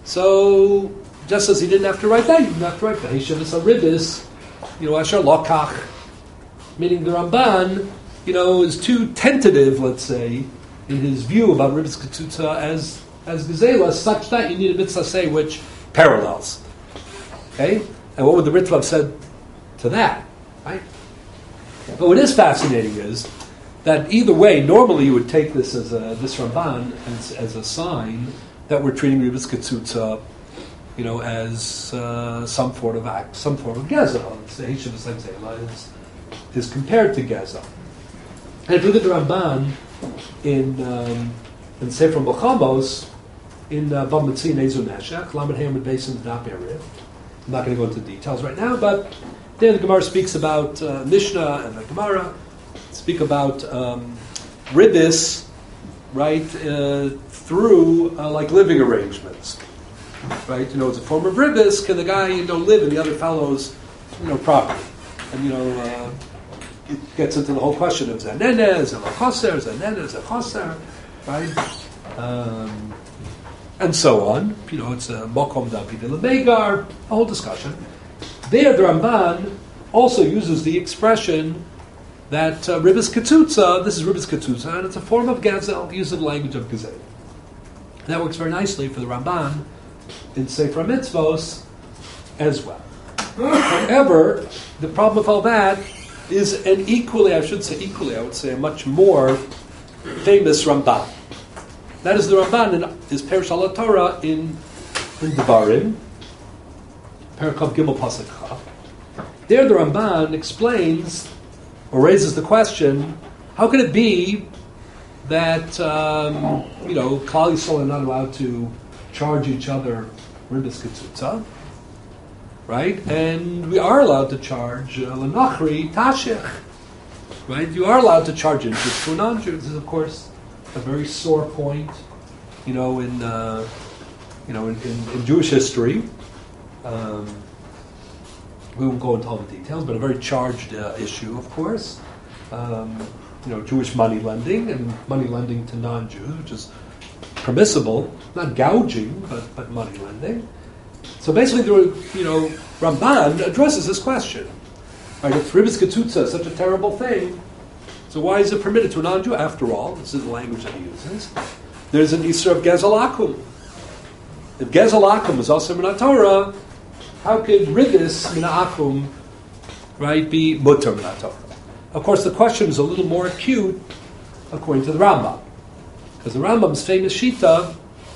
So, just as he didn't have to write that, he didn't have to write Ve'eshivas Ha'ribis, you know, Asher Lokach, meaning the Ramban, you know, is too tentative, let's say, in his view about Ribis Ketutza as as Gezela, such that you need a mitzvah say which parallels. Okay? And what would the Ritva have said to that? Right? But what is fascinating is that either way, normally you would take this as a, this Ramban as, as a sign that we're treating Ribis Ketutza, you know, as uh, some form of act, some form of Gezel. It's the Heshavas Hagzela is, is compared to Gezel. And if you look at the Ramban in um, in Sefer Milchamos, in Bava Metzia Ezu Neshech, Lamed Hey Amud Beis in Daf Yariv. I'm not going to go into details right now, but there the Gemara speaks about uh, Mishnah and the Gemara speak about um, ribis, right, uh, through uh, like living arrangements, right? You know, it's a form of ribis. Can the guy, you know, live in the other fellow's, you know, property? And you know, uh, it gets into the whole question of zanene, is it chaser, zanene, is it chaser, right? Um, and so on. You know, it's a mokom dapi de lemegar, a whole discussion. There, the Ramban also uses the expression that uh, ribis ketutza, this is ribis ketutza, and it's a form of gezel, the use of the language of gezel. That works very nicely for the Ramban in Sefer Mitzvos as well. However, the problem with all that is an equally, I should say equally, I would say a much more famous Ramban. That is the Ramban in is Perush al Torah in, in Devarim, Perikov Gimel Pasuk Chav. There the Ramban explains or raises the question, how can it be that um, you know, Klal Yisrael are not allowed to charge each other ribis ketzutza, right? And we are allowed to charge lenachri uh, tashech, right? You are allowed to charge interest to a non-Jew. This is, of course, a very sore point, you know, in uh, you know, in, in, in Jewish history. Um, we won't go into all the details, but a very charged uh, issue, of course. Um, you know, Jewish money lending and money lending to non-Jews, which is permissible, not gouging, but but money lending. So basically, the you know Ramban addresses this question. Right, if ribis ketutza is such a terrible thing, so why is it permitted to a non-Jew? After all, this is the language that he uses. There's an Isra of Gezel Akum. If Gezel Akum is also min Torah, how could ribis min Akum, right, be mutter min Torah? Of course, the question is a little more acute according to the Rambam, because the Rambam's famous shita,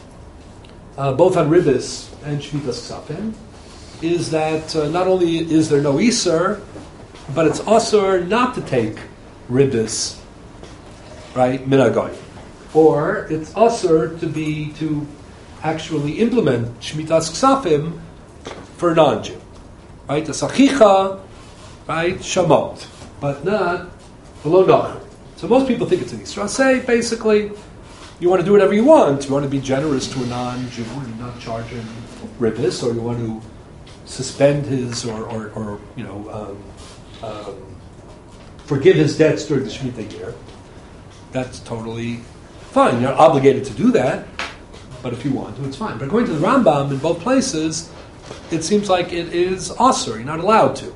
uh, both on ribis and shmitas ksafim, is that uh, not only is there no Isra, but it's also not to take ribis, right, minagoy, or it's also to be to actually implement shmitas ksafim for a non-Jew, right? The sachicha, right, shamot, but not below nachar. So most people think it's an Isra. Say basically, you want to do whatever you want. You want to be generous to a non-Jew and not charge him ribis, or you want to suspend his or, or, or you know. Um, um, forgive his debts during the Shemitah year. That's totally fine. You're not obligated to do that, but if you want to, it's fine. But according to the Rambam, in both places, it seems like it is asur. You're not allowed to.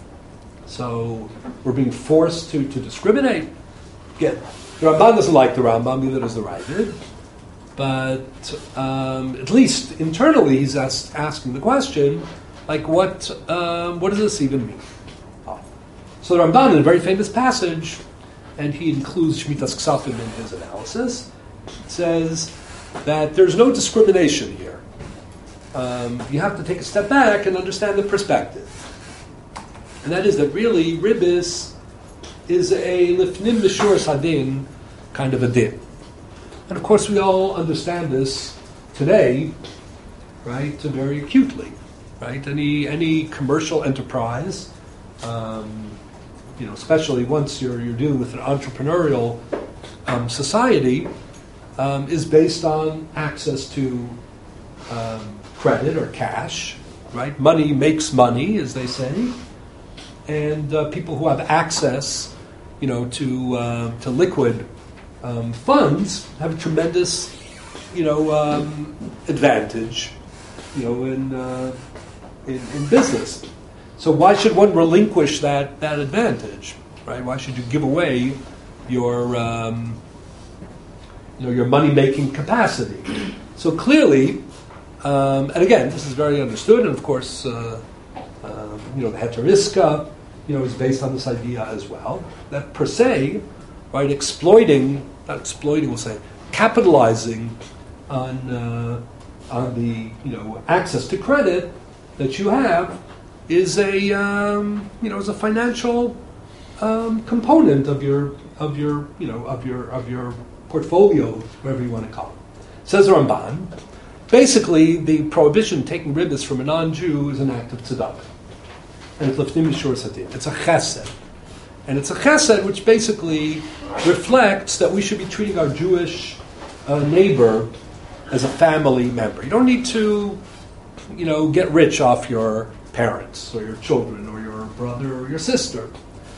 So we're being forced to, to discriminate. Again, the Ramban doesn't like the Rambam, neither does the Ravid. But um, at least internally, he's ask, asking the question, like, what um, what does this even mean? So the Ramban, in a very famous passage, and he includes Shmitas Ksafim in his analysis, says that there's no discrimination here. Um, you have to take a step back and understand the perspective. And that is that really ribis is a lifnim mishur sadin kind of a din. And of course we all understand this today, right, very acutely. Right? Any any commercial enterprise, um, you know, especially once you're you're dealing with an entrepreneurial um, society, um, is based on access to um, credit or cash, right? Money makes money, as they say, and uh, people who have access, you know, to uh, to liquid um, funds have a tremendous, you know, um, advantage, you know, in, uh, in in business. So why should one relinquish that that advantage, right? Why should you give away your um, you know your money making capacity? So clearly, um, and again, this is very understood, and of course, uh, uh, you know, the heteriska, you know, is based on this idea as well that per se, right, exploiting, not exploiting, we'll say, capitalizing on uh, on the you know access to credit that you have is a um, you know is a financial um, component of your of your you know of your of your portfolio, whatever you want to call it. Says the Ramban, basically the prohibition taking ribbis from a non-Jew is an act of tzedakah, and it's lefnim mishur satin. It's a chesed, and it's a chesed which basically reflects that we should be treating our Jewish uh, neighbor as a family member. You don't need to, you know, get rich off your parents or your children or your brother or your sister,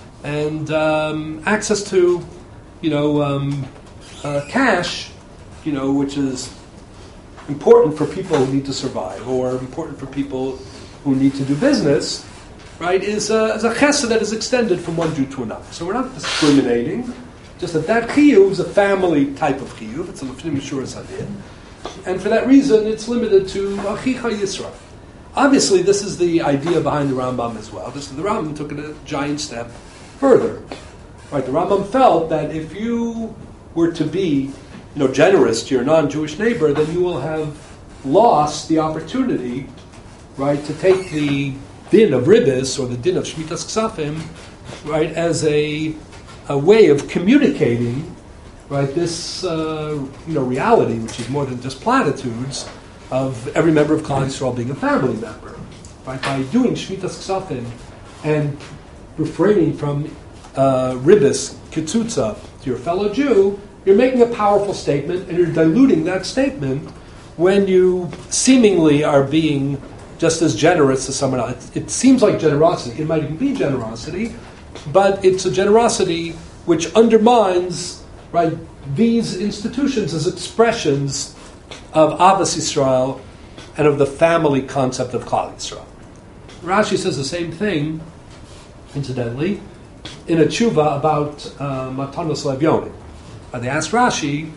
and um, access to, you know, um, uh, cash, you know, which is important for people who need to survive or important for people who need to do business, right? Is a, is a chesed that is extended from one Jew to another. So we're not discriminating. Just that that chiyuv is a family type of chiyuv. It's a lefnim mishur sadin. And for that reason, it's limited to Achicha Yisra. Obviously, this is the idea behind the Rambam as well. Just that the Rambam took it a giant step further. Right? The Rambam felt that if you were to be, you know, generous to your non-Jewish neighbor, then you will have lost the opportunity, right, to take the din of ribbis or the din of shmitas ksafim, right, as a a way of communicating, right, this uh, you know reality, which is more than just platitudes, of every member of Klal Yisrael being a family member, right? By doing shmitas ksafim and refraining from uh, ribbis kitzutza to your fellow Jew, you're making a powerful statement, and you're diluting that statement when you seemingly are being just as generous as someone else. It, it seems like generosity. It might even be generosity, but it's a generosity which undermines, right, these institutions as expressions of Avas Yisrael and of the family concept of Klal Yisrael. Rashi says the same thing, incidentally, in a tshuva about uh, Matanos Levyonim. Uh, they asked Rashi,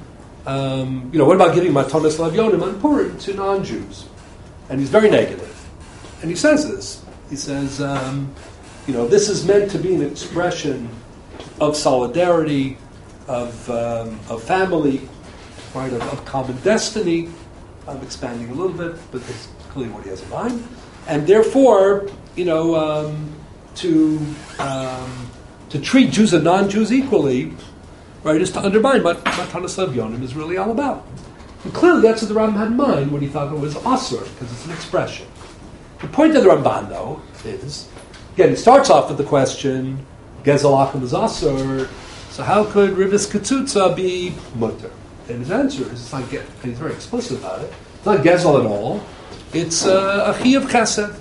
um, you know, what about giving Matanos Levyonim on Purim to non-Jews? And he's very negative. And he says this. He says, um, you know, this is meant to be an expression of solidarity, of um, of family, right, of, of common destiny. I'm expanding a little bit, but that's clearly what he has in mind. And therefore, you know, um, to um, to treat Jews and non-Jews equally, right, is to undermine what Matanos Levyonim is really all about. And clearly that's what the Rambam had in mind when he thought it was asur, because it's an expression. The point of the Ramban, though, is, again, he starts off with the question, Gezel Achim is asur, so how could Ribbis Ketzutza be mutter? And his answer is, it's not get, and he's very explicit about it, it's not Gezel at all, it's uh, a Chi of Chesed.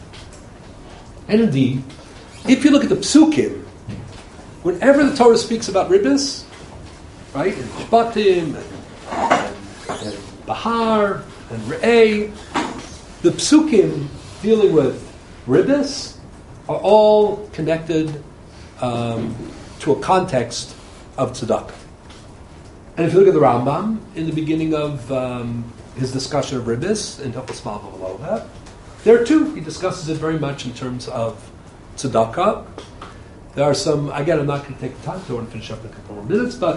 And indeed, if you look at the Psukim, whenever the Torah speaks about Ribbis, right, and Shpatim, and, and, and Bahar, and Re'eh, the Psukim dealing with Ribbis are all connected um, to a context of tzedakah. And if you look at the Rambam, in the beginning of um, his discussion of Ribbis in Hilchos Malva V'Lova, there too, he discusses it very much in terms of tzedakah. There are some, again, I'm not going to take the time, so I want to finish up in a couple more minutes, but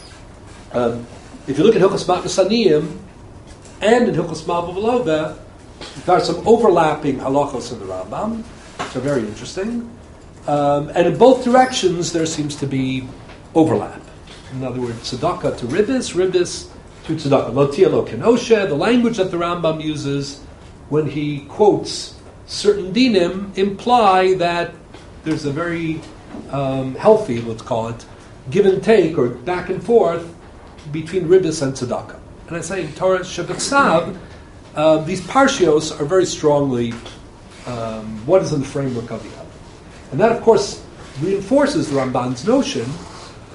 um, if you look at Hilchos Matnas Aniyim and in Hilchos Malva V'Lova, there are some overlapping halachos in the Rambam, which are very interesting. Um, and in both directions, there seems to be overlap. In other words, tzedakah to ribbis, ribbis to tzedakah. Lo tia lo kenoshe, the language that the Rambam uses when he quotes certain dinim imply that there's a very um, healthy, let's call it, give and take or back and forth between ribbis and tzedakah. And I say in Torah Shebetzav, Uh, these parshios are very strongly um, what is in the framework of the other. And that, of course, reinforces the Ramban's notion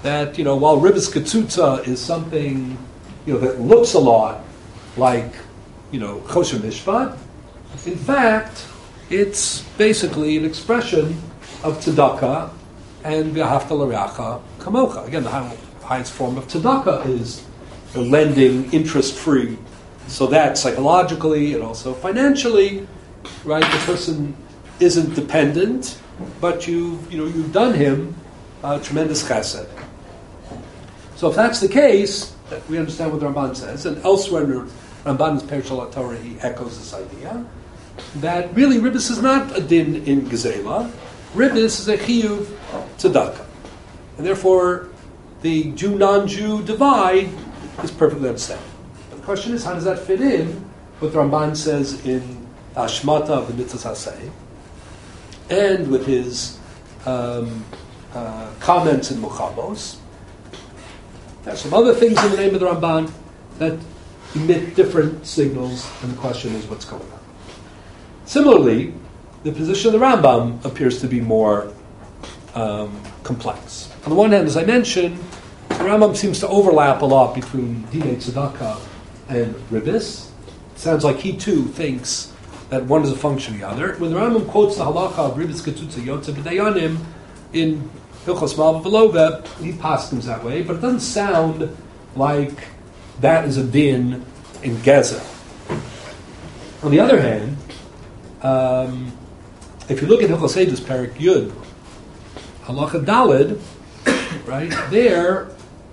that, you know, while Ribbis Ketzutza is something, you know, that looks a lot like, you know, Choshen Mishpat, in fact, it's basically an expression of tzedakah and v'ahavta l'reacha kamocha. Again, the highest form of tzedakah is lending interest-free, so that psychologically and also financially, right, the person isn't dependent, but you you know you've done him uh, tremendous chesed. So if that's the case, we understand what the Ramban says, and elsewhere in the Ramban's Perush Torah he echoes this idea that really ribbis is not a din in gezela. Ribbis is a chiyuv tzedakah, and therefore the Jew non-Jew divide is perfectly understandable. But the question is, how does that fit in what the Ramban says in Ashmata of the Mitzvah Haseh, and with his um, uh, comments in Muchabos? There's some other things in the name of the Ramban that emit different signals, and the question is what's going on. Similarly, the position of the Rambam appears to be more um, complex. On the one hand, as I mentioned, the Rambam seems to overlap a lot between Dinei Tzedakah and Ribbis. It sounds like he too thinks that one is a function of the other. When the Rambam quotes the halacha of Ribbis Ketzutza Yotze B'Dayanim in Hilchos Malva V'Lova, he paskins that way, but it doesn't sound like that is a din in Gezer. On the other hand, um, if you look at Hilchos Eidos Perek Yud, halacha Daled, right there,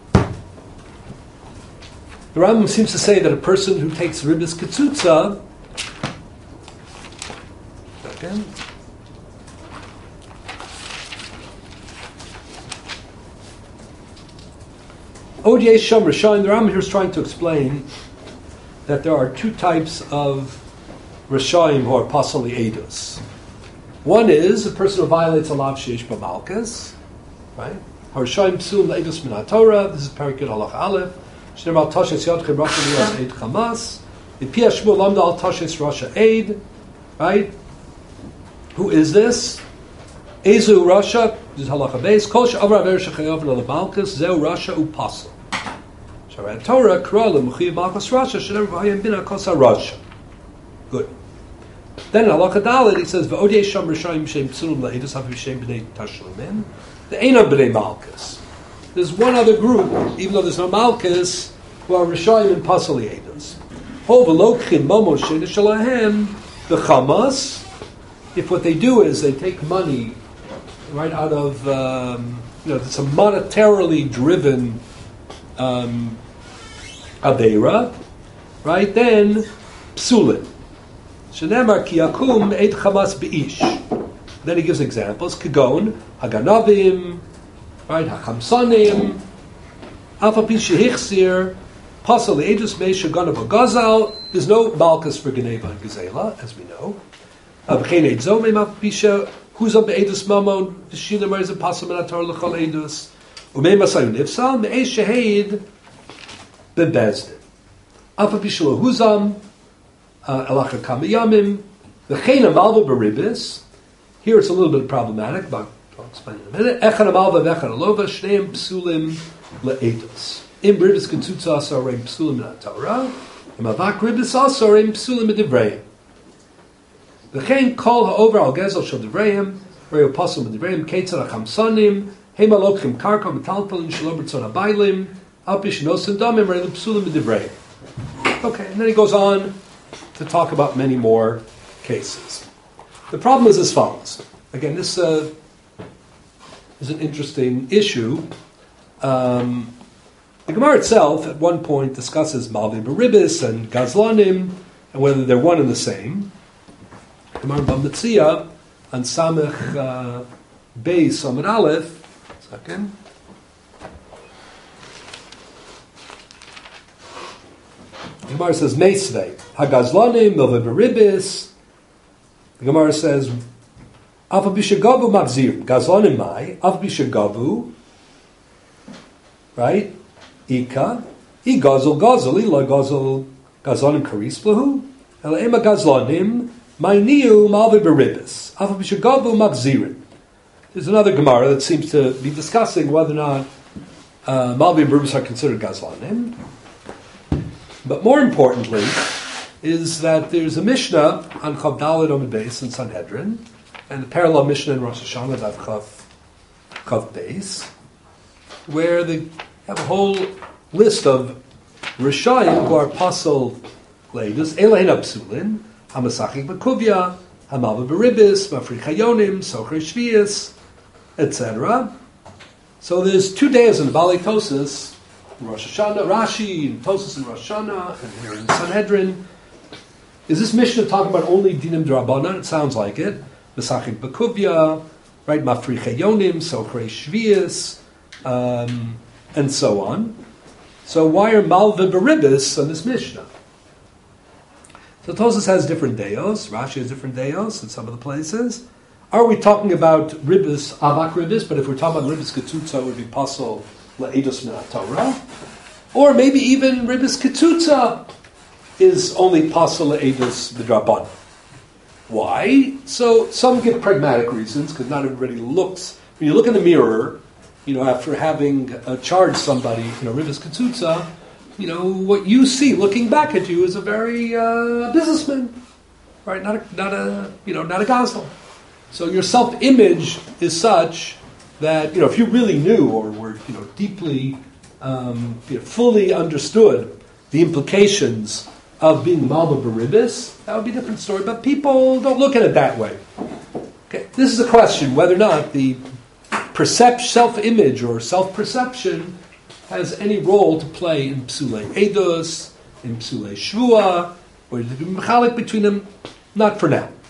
the Rambam seems to say that a person who takes Ribbis Ketzutza, second, Odiyeh Sham Rishayim, the Rambam here is trying to explain that there are two types of Rishayim who are pasali eidos. One is a person who violates a lav sheish b'malchus, right? Harishayim psul eidos min haTorah. This is Perek Yud Halach Aleph. Shneimar Tashes Yodchem Rasha Liyas Eid Chamas. The Pi Shmuel Lamda Al Tashes Rasha Eid, right? Who is this? Ezu Rasha. This is Halacha Beis. Kol she'avra aver shechayav lo lemalchus zeu Rasha upasel. Sharat Torah Kral Mechiv Malchus Rasha Shneimar V'Hayim Bina Kosa Rasha. Good. Then in Halacha Daled he says V'Odiyeh Sham Rishayim Shem Psulim La'edus Havu Shem B'nei Tashlumin. The Einam B'nei Malchus. There's one other group, even though there's no Malchus, who are Rishayim and Pasali Eidos. Ho v'lokchin momo she'ena shalahem b'chamas. If what they do is they take money right out of, um, you know, it's a monetarily driven um, aveira, right? Then psulin. Shenemar ki yakum eit chamas b'ish. Then he gives examples. Kagon haganavim, right? Hachamsanim, alpha pi shehichsir. Pasal Eidus Mei Shaganav Gazal. There's no Malchus for Geneva and Gezela, as we know. Abchein Eid Zomei Mapisha. Who's on Be'edus Mamon? V'shina Mer is a Pasal Menator L'chol Eidus. Umei Masayim Nifsal Me'ei Sheheid Bebezdin. Alpha Pishua Huzam Elacha Kamayamim. V'chein Amalva Beribis. Here it's a little bit problematic, but I'll explain in a minute. Echan Amalva V'echan Alova Shneim Psulim Le'edus. Im Ribbis Ketzutza Asarim Psulim in Torah, Im Avak Ribbis Asarim Psulim in Divrei. V'chein Kol Ha'over Al Gezel Shel Divrei, Reu Pasul in Divrei, Ketzar HaChamsanim, Heim Alokim Karka Metalpalin Shalom B'Tzon HaBailim, Al Pish Nosim Damim Reu Psulim in Divrei. Okay, and then he goes on to talk about many more cases. The problem is as follows. Again, this uh, is an interesting issue. Um, The Gemara itself, at one point, discusses Malvi Beribis and Gazlanim, and whether they're one and the same. Gemara Bamitzia, on Samech uh, Beis Amud Aleph, second. The Gemara says, Meisvei, HaGazlanim, Malvi Beribis. The Gemara says, Alpha Bishagavu Mavzir, Gazlanim Mai, Alpha Bishagavu, right? Ika, I gazel gazel, ila gazel gazalim karisplahu, ela ema gazlanim, mainiu malvi beribis, afa bishagavu magzirin. There's another Gemara that seems to be discussing whether or not Uh, Malvi and Berubis are considered Gazlanim. But more importantly, is that there's a Mishnah on Chav Daled Amud Beis in Sanhedrin, and the parallel Mishnah in Rosh Hashanah, Daf Chav, Chav Beis, where they have a whole list of Rishayim who are Pasol Leidus, Elahin Absulin, Hamasachik Bakuvya, Hamalva Beribis, Mafri Chayonim, Socher Shvius, et cetera. So there's two days in the Bali Tosis, Rosh Hashanah, Rashi, and Tosis in Rosh Hashanah, and here in the Sanhedrin. Is this Mishnah talking about only Dinim D'Rabbanan? It sounds like it. Mesachik Bakuvya, right? Mafri Chayonim, Socher Shvius, um, and so on. So why are Malva Beribis on this Mishnah? So Tosis has different deos. Rashi has different deos in some of the places. Are we talking about ribis, avak ribis? But if we're talking about ribis ketutza, it would be pasol le'edus min Torah. Or maybe even ribis ketutza is only pasol le'edus b'drabban. Why? So some give pragmatic reasons, because not everybody looks. When you look in the mirror, you know, after having uh, charged somebody, you know, ribis ketutza, you know, what you see looking back at you is a very uh, businessman, right? Not a, not a, you know, not a gospel. So your self-image is such that, you know, if you really knew or were, you know, deeply, um, you know, fully understood the implications of being Malva Beribis, that would be a different story. But people don't look at it that way. Okay, this is a question whether or not the percep- self-image or self-perception has any role to play in Psulei Eidos, in Psulei Shvua, or to be mechalik between them. Not for now.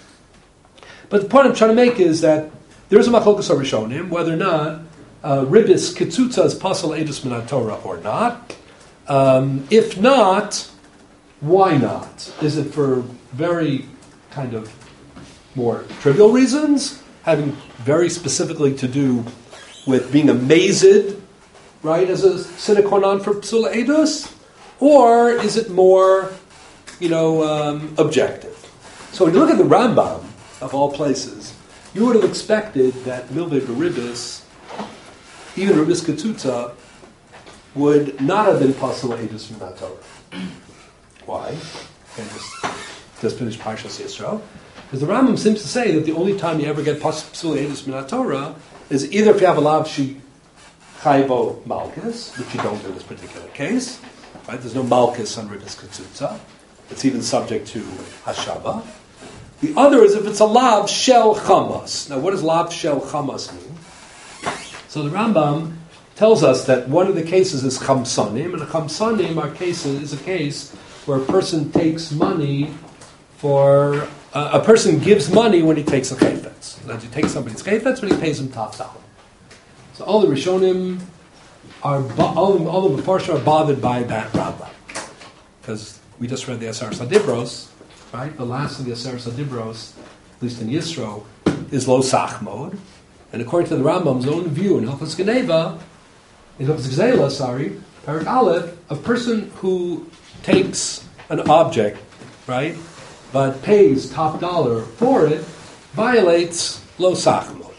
But the point I'm trying to make is that there is a machlokas harishonim whether or not uh, ribis ketzutza is pasal edus min Torah or not. Um, if not, why not? Is it for very kind of more trivial reasons, having very specifically to do with being amazed, right, as a sine qua non for psul edus, or is it more, you know, um, objective? So when you look at the Rambam, of all places, you would have expected that Milveh Beribis, even Ribis Ketutza, would not have been Pasal Edus from that Torah. Why? And just, just finish Parshas Yisro. Because the Rambam seems to say that the only time you ever get Pasal Edus from that Torah is either if you have a Lav Shi Chaybo Malchus, which you don't in this particular case. Right? There's no Malchus on Ribis Ketutza. It's even subject to Hashaba. The other is if it's a lav shel chamas. Now, what does lav shel chamas mean? So the Rambam tells us that one of the cases is chamsanim, and a chamsanim are cases is a case where a person takes money for uh, a person gives money when he takes a chayfetz. That he takes somebody's chayfetz, but he pays him top dollar. So all the Rishonim are all, all the Mefarshim are bothered by that Rambam because we just read the Asar Sadibros. Right, the last of the Aser Sadibros, at least in Yisro, is Lo Sachmod, and according to the Rambam's own view in Hilchos Geneva, in Hilchos Gzela, sorry, Parak Aleph, a person who takes an object, right, but pays top dollar for it, violates Lo Sachmod.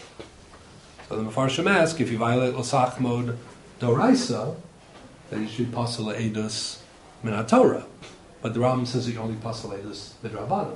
So the Mefarshim ask, if you violate Lo Sachmod Doraisa, then you should pasal Edus Min Torah. But the Rambam says that you only postulate this midrabanan.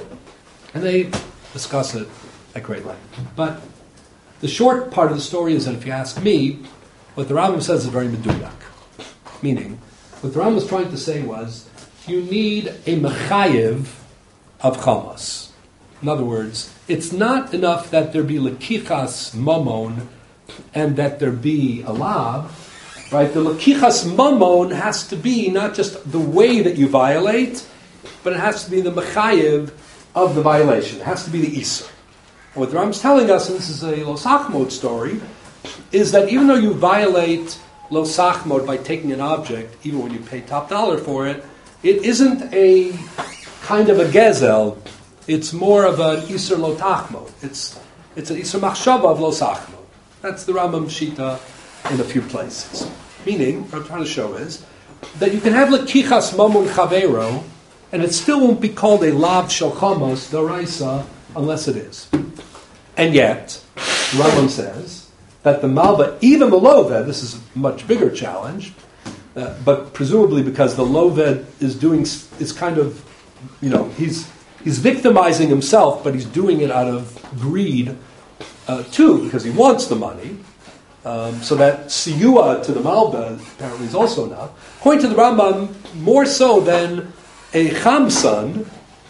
And they discuss it at great length. But the short part of the story is that if you ask me, what the Rambam says is very meduyak. Meaning, what the Rambam was trying to say was, you need a mechayev of chamas. In other words, it's not enough that there be lekichas mamon and that there be a lav. Right, the lekichas mamon has to be not just the way that you violate, but it has to be the mechayev of the violation. It has to be the isur. What the Rambam's telling us, and this is a Lo Sachmod story, is that even though you violate Lo Sachmod by taking an object, even when you pay top dollar for it, it isn't a kind of a gezel. It's more of an isur lo tachmod. It's it's an isur machshava of Lo Sachmod. That's the Rambam Shita in a few places. Meaning, what I'm trying to show is that you can have lekichas mamon chavero, and it still won't be called a lav shel chamas doraisa unless it is. And yet, Rambam says that the Malba, even the Loved, this is a much bigger challenge, uh, but presumably because the Loved is doing, is kind of, you know, he's he's victimizing himself, but he's doing it out of greed uh, too, because he wants the money. Um, so that siyua to the Malba apparently is also enough. According to the Rambam, more so than a chamsan,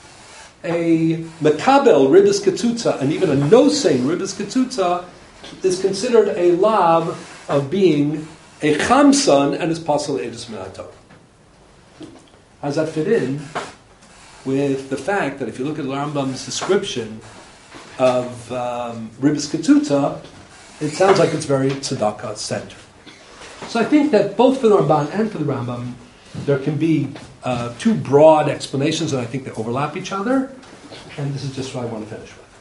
a mekabel ribis ketutza, and even a no-saying ribis ketutza is considered a lab of being a chamsan and is possible edus minato. How does that fit in with the fact that if you look at the Rambam's description of um, ribis ketutza, it sounds like it's very tzedakah centered. So I think that both for the Ramban and for the Rambam, there can be uh, two broad explanations, and I think they overlap each other. And this is just what I want to finish with.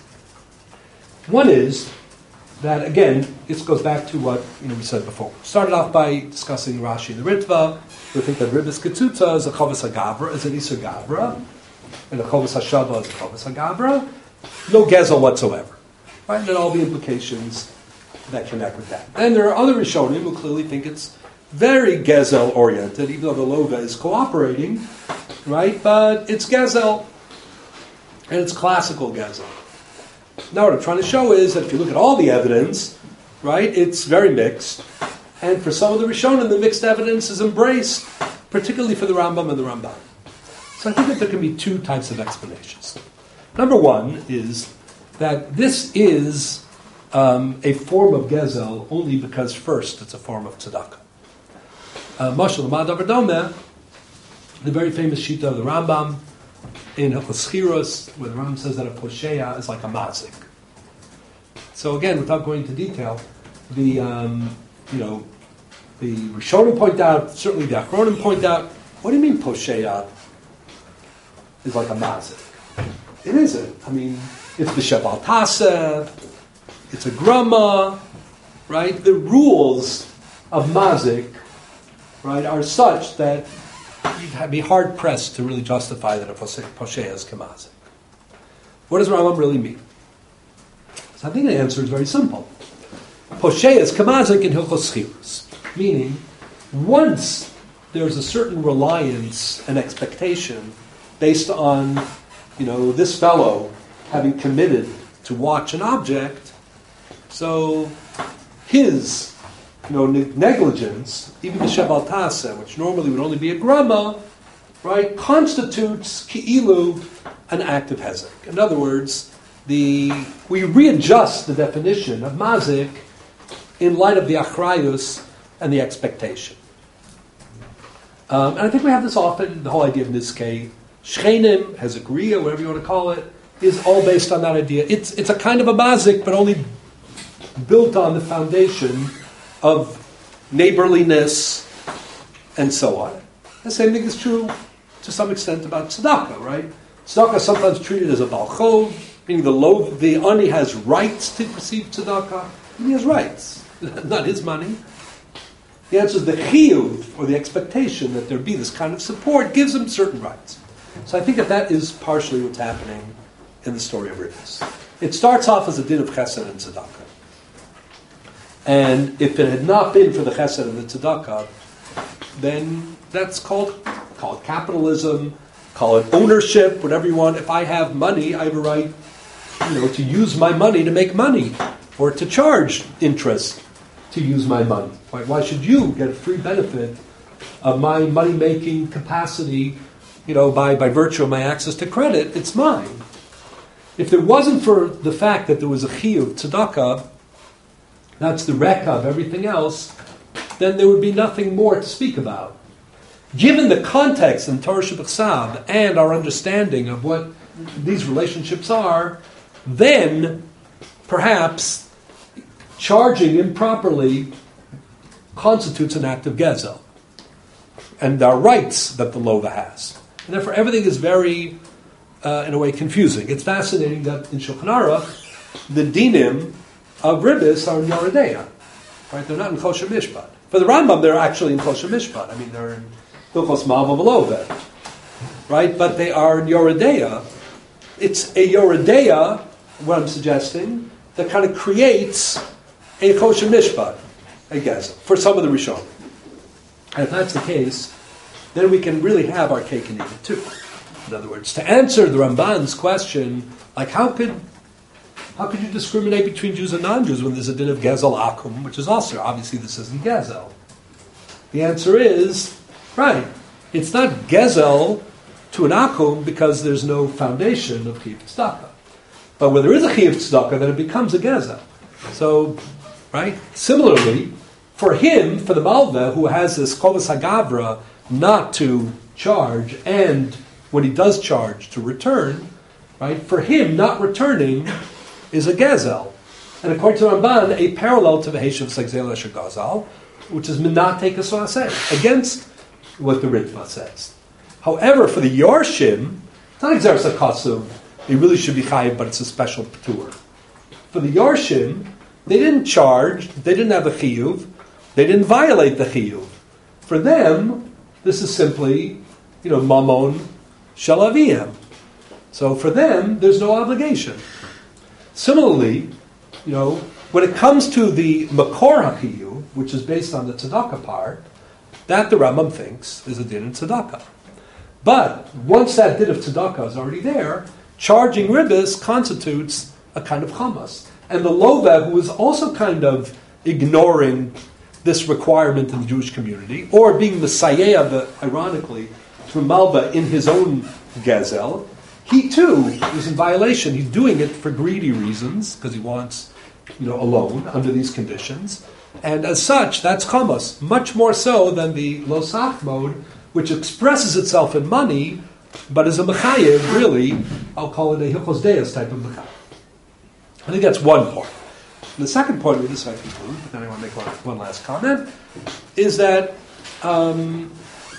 One is that, again, this goes back to what you know we said before. We started off by discussing Rashi and the Ritva. We think that ribis ketutza is a chovas hagavra, is an isur gavra, and a chovas hashava is a chovas hagavra. No gezel whatsoever. Right? And then all the implications that connect with that. And there are other Rishonim who clearly think it's very gezel-oriented, even though the Lova is cooperating, right? But it's gezel, and it's classical gezel. Now what I'm trying to show is that if you look at all the evidence, right, it's very mixed. And for some of the Rishonim, the mixed evidence is embraced, particularly for the Rambam and the Ramban. So I think that there can be two types of explanations. Number one is that this is um, a form of gezel only because first it's a form of tzedakah. Mashal Madavar Domeh, the very famous shita of the Rambam in Hilchos Schiros, where the Rambam says that a posheya is like a mazik. So again, without going into detail, the um, you know the Rishonim point out, certainly the Achronim point out, what do you mean posheya is like a mazik? It isn't. I mean, it's the Sheval Taseh, it's a grama, right? The rules of mazik, right, are such that you'd be hard pressed to really justify that a posheya is kamazik. What does Rambam really mean? So I think the answer is very simple. Posheya is kamazik in Hilchos Schiros, meaning once there's a certain reliance and expectation based on, you know, this fellow having committed to watch an object, so his, you know, negligence, even the Sheval Taseh, which normally would only be a grama, right, constitutes ki'ilu an act of hezek. In other words, the we readjust the definition of mazik in light of the achrayus and the expectation. Um, and I think we have this often. The whole idea of nizkei shchenim, hezekriya, whatever you want to call it, is all based on that idea. It's it's a kind of a mazik, but only built on the foundation of neighborliness and so on. The same thing is true to some extent about tzedakah, right? Tzedakah is sometimes treated as a balchov, meaning the low, the ani has rights to receive tzedakah, and he has rights, not his money. The answer is the chiyuv, or the expectation that there be this kind of support, gives him certain rights. So I think that that is partially what's happening in the story of Rivas. It starts off as a din of chesed and tzedakah. And if it had not been for the chesed and the tzedakah, then that's called, call it capitalism, call it ownership, whatever you want. If I have money, I have a right, you know, to use my money to make money, or to charge interest to use my money. Why, why should you get a free benefit of my money-making capacity, you know, by, by virtue of my access to credit? It's mine. If there wasn't for the fact that there was a chiyuv tzedakah, that's the rekha of everything else, then there would be nothing more to speak about. Given the context in Torah Shebechsav and our understanding of what these relationships are, then perhaps charging improperly constitutes an act of gezel. And there are rights that the lova has. And therefore everything is very, uh, in a way, confusing. It's fascinating that in Shulchan Aruch, the dinim of ribis are in Yoredeya. Right? They're not in Choshen Mishpat. For the Rambam, they're actually in Choshen Mishpat. I mean, they're in Hilchos Malva Veloved. Right? But they are in Yoredeya. It's a Yoredeya, what I'm suggesting, that kind of creates a Choshen Mishpat, a Gezel, for some of the Rishonim. And if that's the case, then we can really have our cake and eat it too. In other words, to answer the Ramban's question, like how could how could you discriminate between Jews and non-Jews when there's a din of Gezel Akum, which is also, obviously this isn't Gezel. The answer is, right, it's not Gezel to an Akum because there's no foundation of Chiyuv Tzedakah. But when there is a Chiyuv Tzedakah, then it becomes a Gezel. So, right, similarly, for him, for the Malveh, who has this Kovas HaGavra not to charge, and when he does charge, to return, right, for him, not returning is a Gezel. And according to Ramban, a parallel to the Heshav Segzel Esher Gazal, which is Minate Kasvaseh, against what the Ritva says. However, for the Yorshim, it's not Exeris HaKasuv, they really should be chayiv, but it's a special tour. For the Yorshim, they didn't charge, they didn't have a chiyuv, they didn't violate the chiyuv. For them, this is simply, you know, mamon shel aviyam. So for them, there's no obligation. Similarly, you know, when it comes to the makor hachiyuv, which is based on the tzedakah part, that the Rambam thinks is a din in tzedakah. But once that din of tzedakah is already there, charging ribbis constitutes a kind of chamas. And the Lovev, who is also kind of ignoring this requirement in the Jewish community, or being the Sayeh, ironically, to Malva in his own Gezel, he too is in violation. He's doing it for greedy reasons, because he wants, you know, a loan under these conditions. And as such, that's chamas, much more so than the Losach mode, which expresses itself in money, but is a mechayev, really, I'll call it a hilchos deis type of mechayev. I think that's one point. And the second point, with this I conclude, but then I want to make one, one last comment, is that um,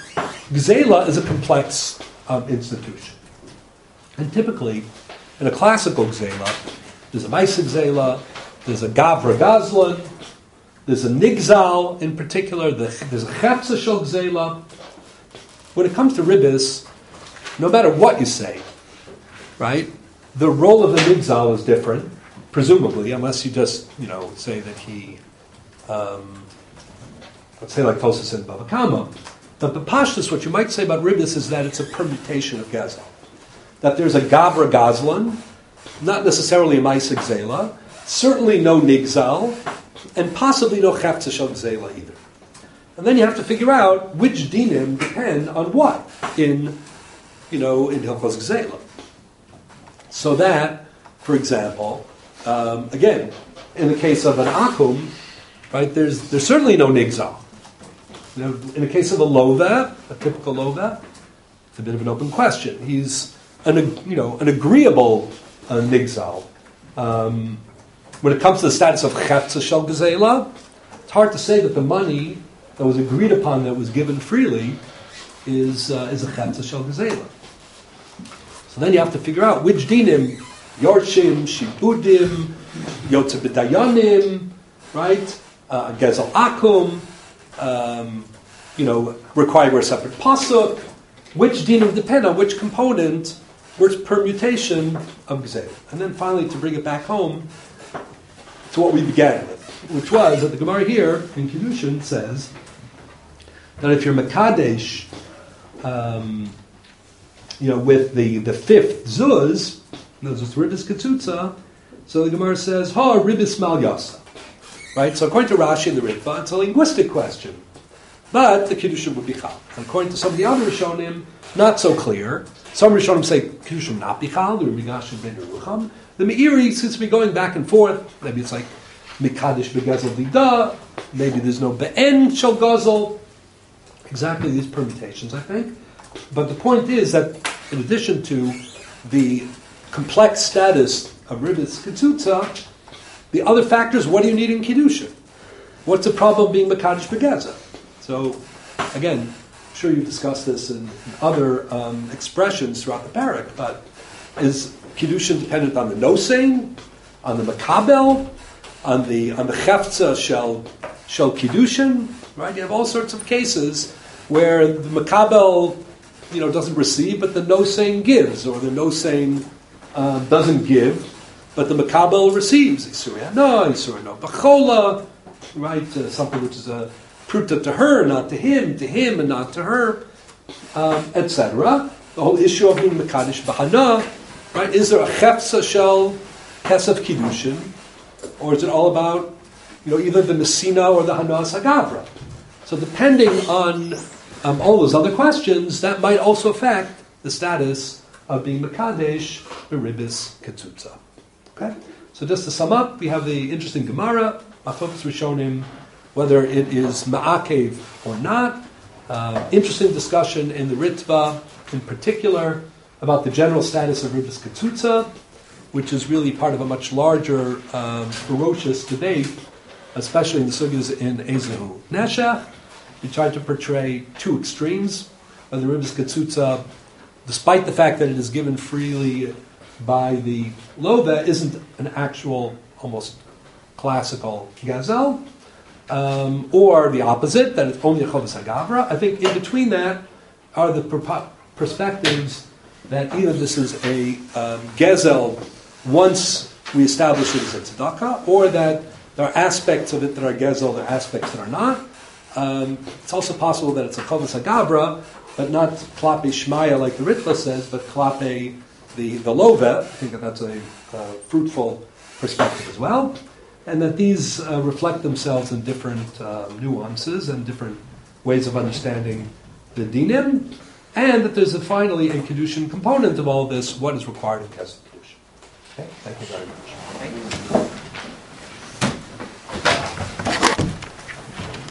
Gzela is a complex um, institution. And typically, in a classical Gzela, there's a Maisa Gzela, there's a Gavra Gazlan, there's a Nigzal in particular, there's a Chepsa Shel Gzela. When it comes to ribbis, no matter what you say, right, the role of the Nigzal is different, presumably, unless you just, you know, say that he, um, let's say like Tosis and Bava Kama. But the Pashtus, what you might say about ribbis is that it's a permutation of Gezel. That there's a Gavra Gazlan, not necessarily a Maisa Gzela, certainly no Nigzal, and possibly no Chepsa Shel Gzela either. And then you have to figure out which dinim depend on what in, you know, in Hilchos Gzela. So that, for example, um, again, in the case of an Akum, right, there's there's certainly no Nigzal. You know, in the case of a Lova, a typical Lova, it's a bit of an open question. He's an, you know, an agreeable uh, Nigzal. Um, when it comes to the status of Chepsa Shel Gzela, it's hard to say that the money that was agreed upon, that was given freely, is uh, is a Chepsa Shel Gzela. So then you have to figure out which dinim, Yorshim, Shibudim, Yotze B'dayanim, right? Uh, Gezel Akum, um, you know, require a separate pasuk. Which dinim depend on which component, which permutation of Gzela. And then finally, to bring it back home to what we began with, which was that the Gemara here in Kiddushin says that if you're Mekadesh, um, you know, with the, the fifth Zuz, those is Ribbis Ketzutza, so the Gemara says, Ha, Ribbis Mal Yasa. Right? So according to Rashi and the Ritva, it's a linguistic question. But the Kiddushin would be Chal. And according to some of the other Rishonim, not so clear. Some Rishonim say Kiddushin not be Chal, the Rabbi Gashin ben Yerucham. The Meiri seems to be going back and forth. Maybe it's like Mekadesh Begezel Dida. Maybe there's no Be'en Shel Gazel. Exactly these permutations, I think. But the point is that in addition to the complex status of Ribbis Ketzutza, the other factors, what do you need in Kiddushin? What's the problem being Mekadesh Begezel? So, again, I'm sure you've discussed this in, in other um, expressions throughout the parak, but is Kiddushin dependent on the Nosein, on the Makabel, on the on the Chefza Shel Shel Kiddushin, right? You have all sorts of cases where the Makabel, you know, doesn't receive, but the Nosein gives, or the Nosein uh, doesn't give. but the Makabel receives Isurei no, Isurei no Bachola, right? Uh, something which is a pruta to her, not to him, to him and not to her, um, et cetera. The whole issue of being Mekadesh Bahana, right? Is there a Chefsa Shel Kesef Kiddushin, or is it all about, you know, either the Messina or the Hanas Hagavra? So depending on um, all those other questions, that might also affect the status of being Mekadesh Beribis Ketzutza. Okay? So just to sum up, we have the interesting Gemara, Machlokas Rishonim, whether it is Ma'akev or not. Uh, interesting discussion in the Ritva, in particular, about the general status of Ribis Ketzutza, which is really part of a much larger, um, ferocious debate, especially in the sugyas in Ezehu Neshach. We tried to portray two extremes of the Ribis Ketzutza, despite the fact that it is given freely by the Lova, isn't an actual, almost classical Gazel, um, or the opposite, that it's only a Chovas HaGavra. I think in between that are the per- perspectives that either this is a um, Gezel once we establish it as a tzedakah, or that there are aspects of it that are Gezel, there are aspects that are not. Um, it's also possible that it's a Chovas HaGavra, but not Klape Shmaya like the Ritva says, but Klape the, the Love. I think that that's a uh, fruitful perspective as well. And that these uh, reflect themselves in different uh, nuances and different ways of understanding the dinim, and that there's a, finally a Kedushin component of all this, what is required in Kesef Kedushin. Okay, thank you very much. Thank you.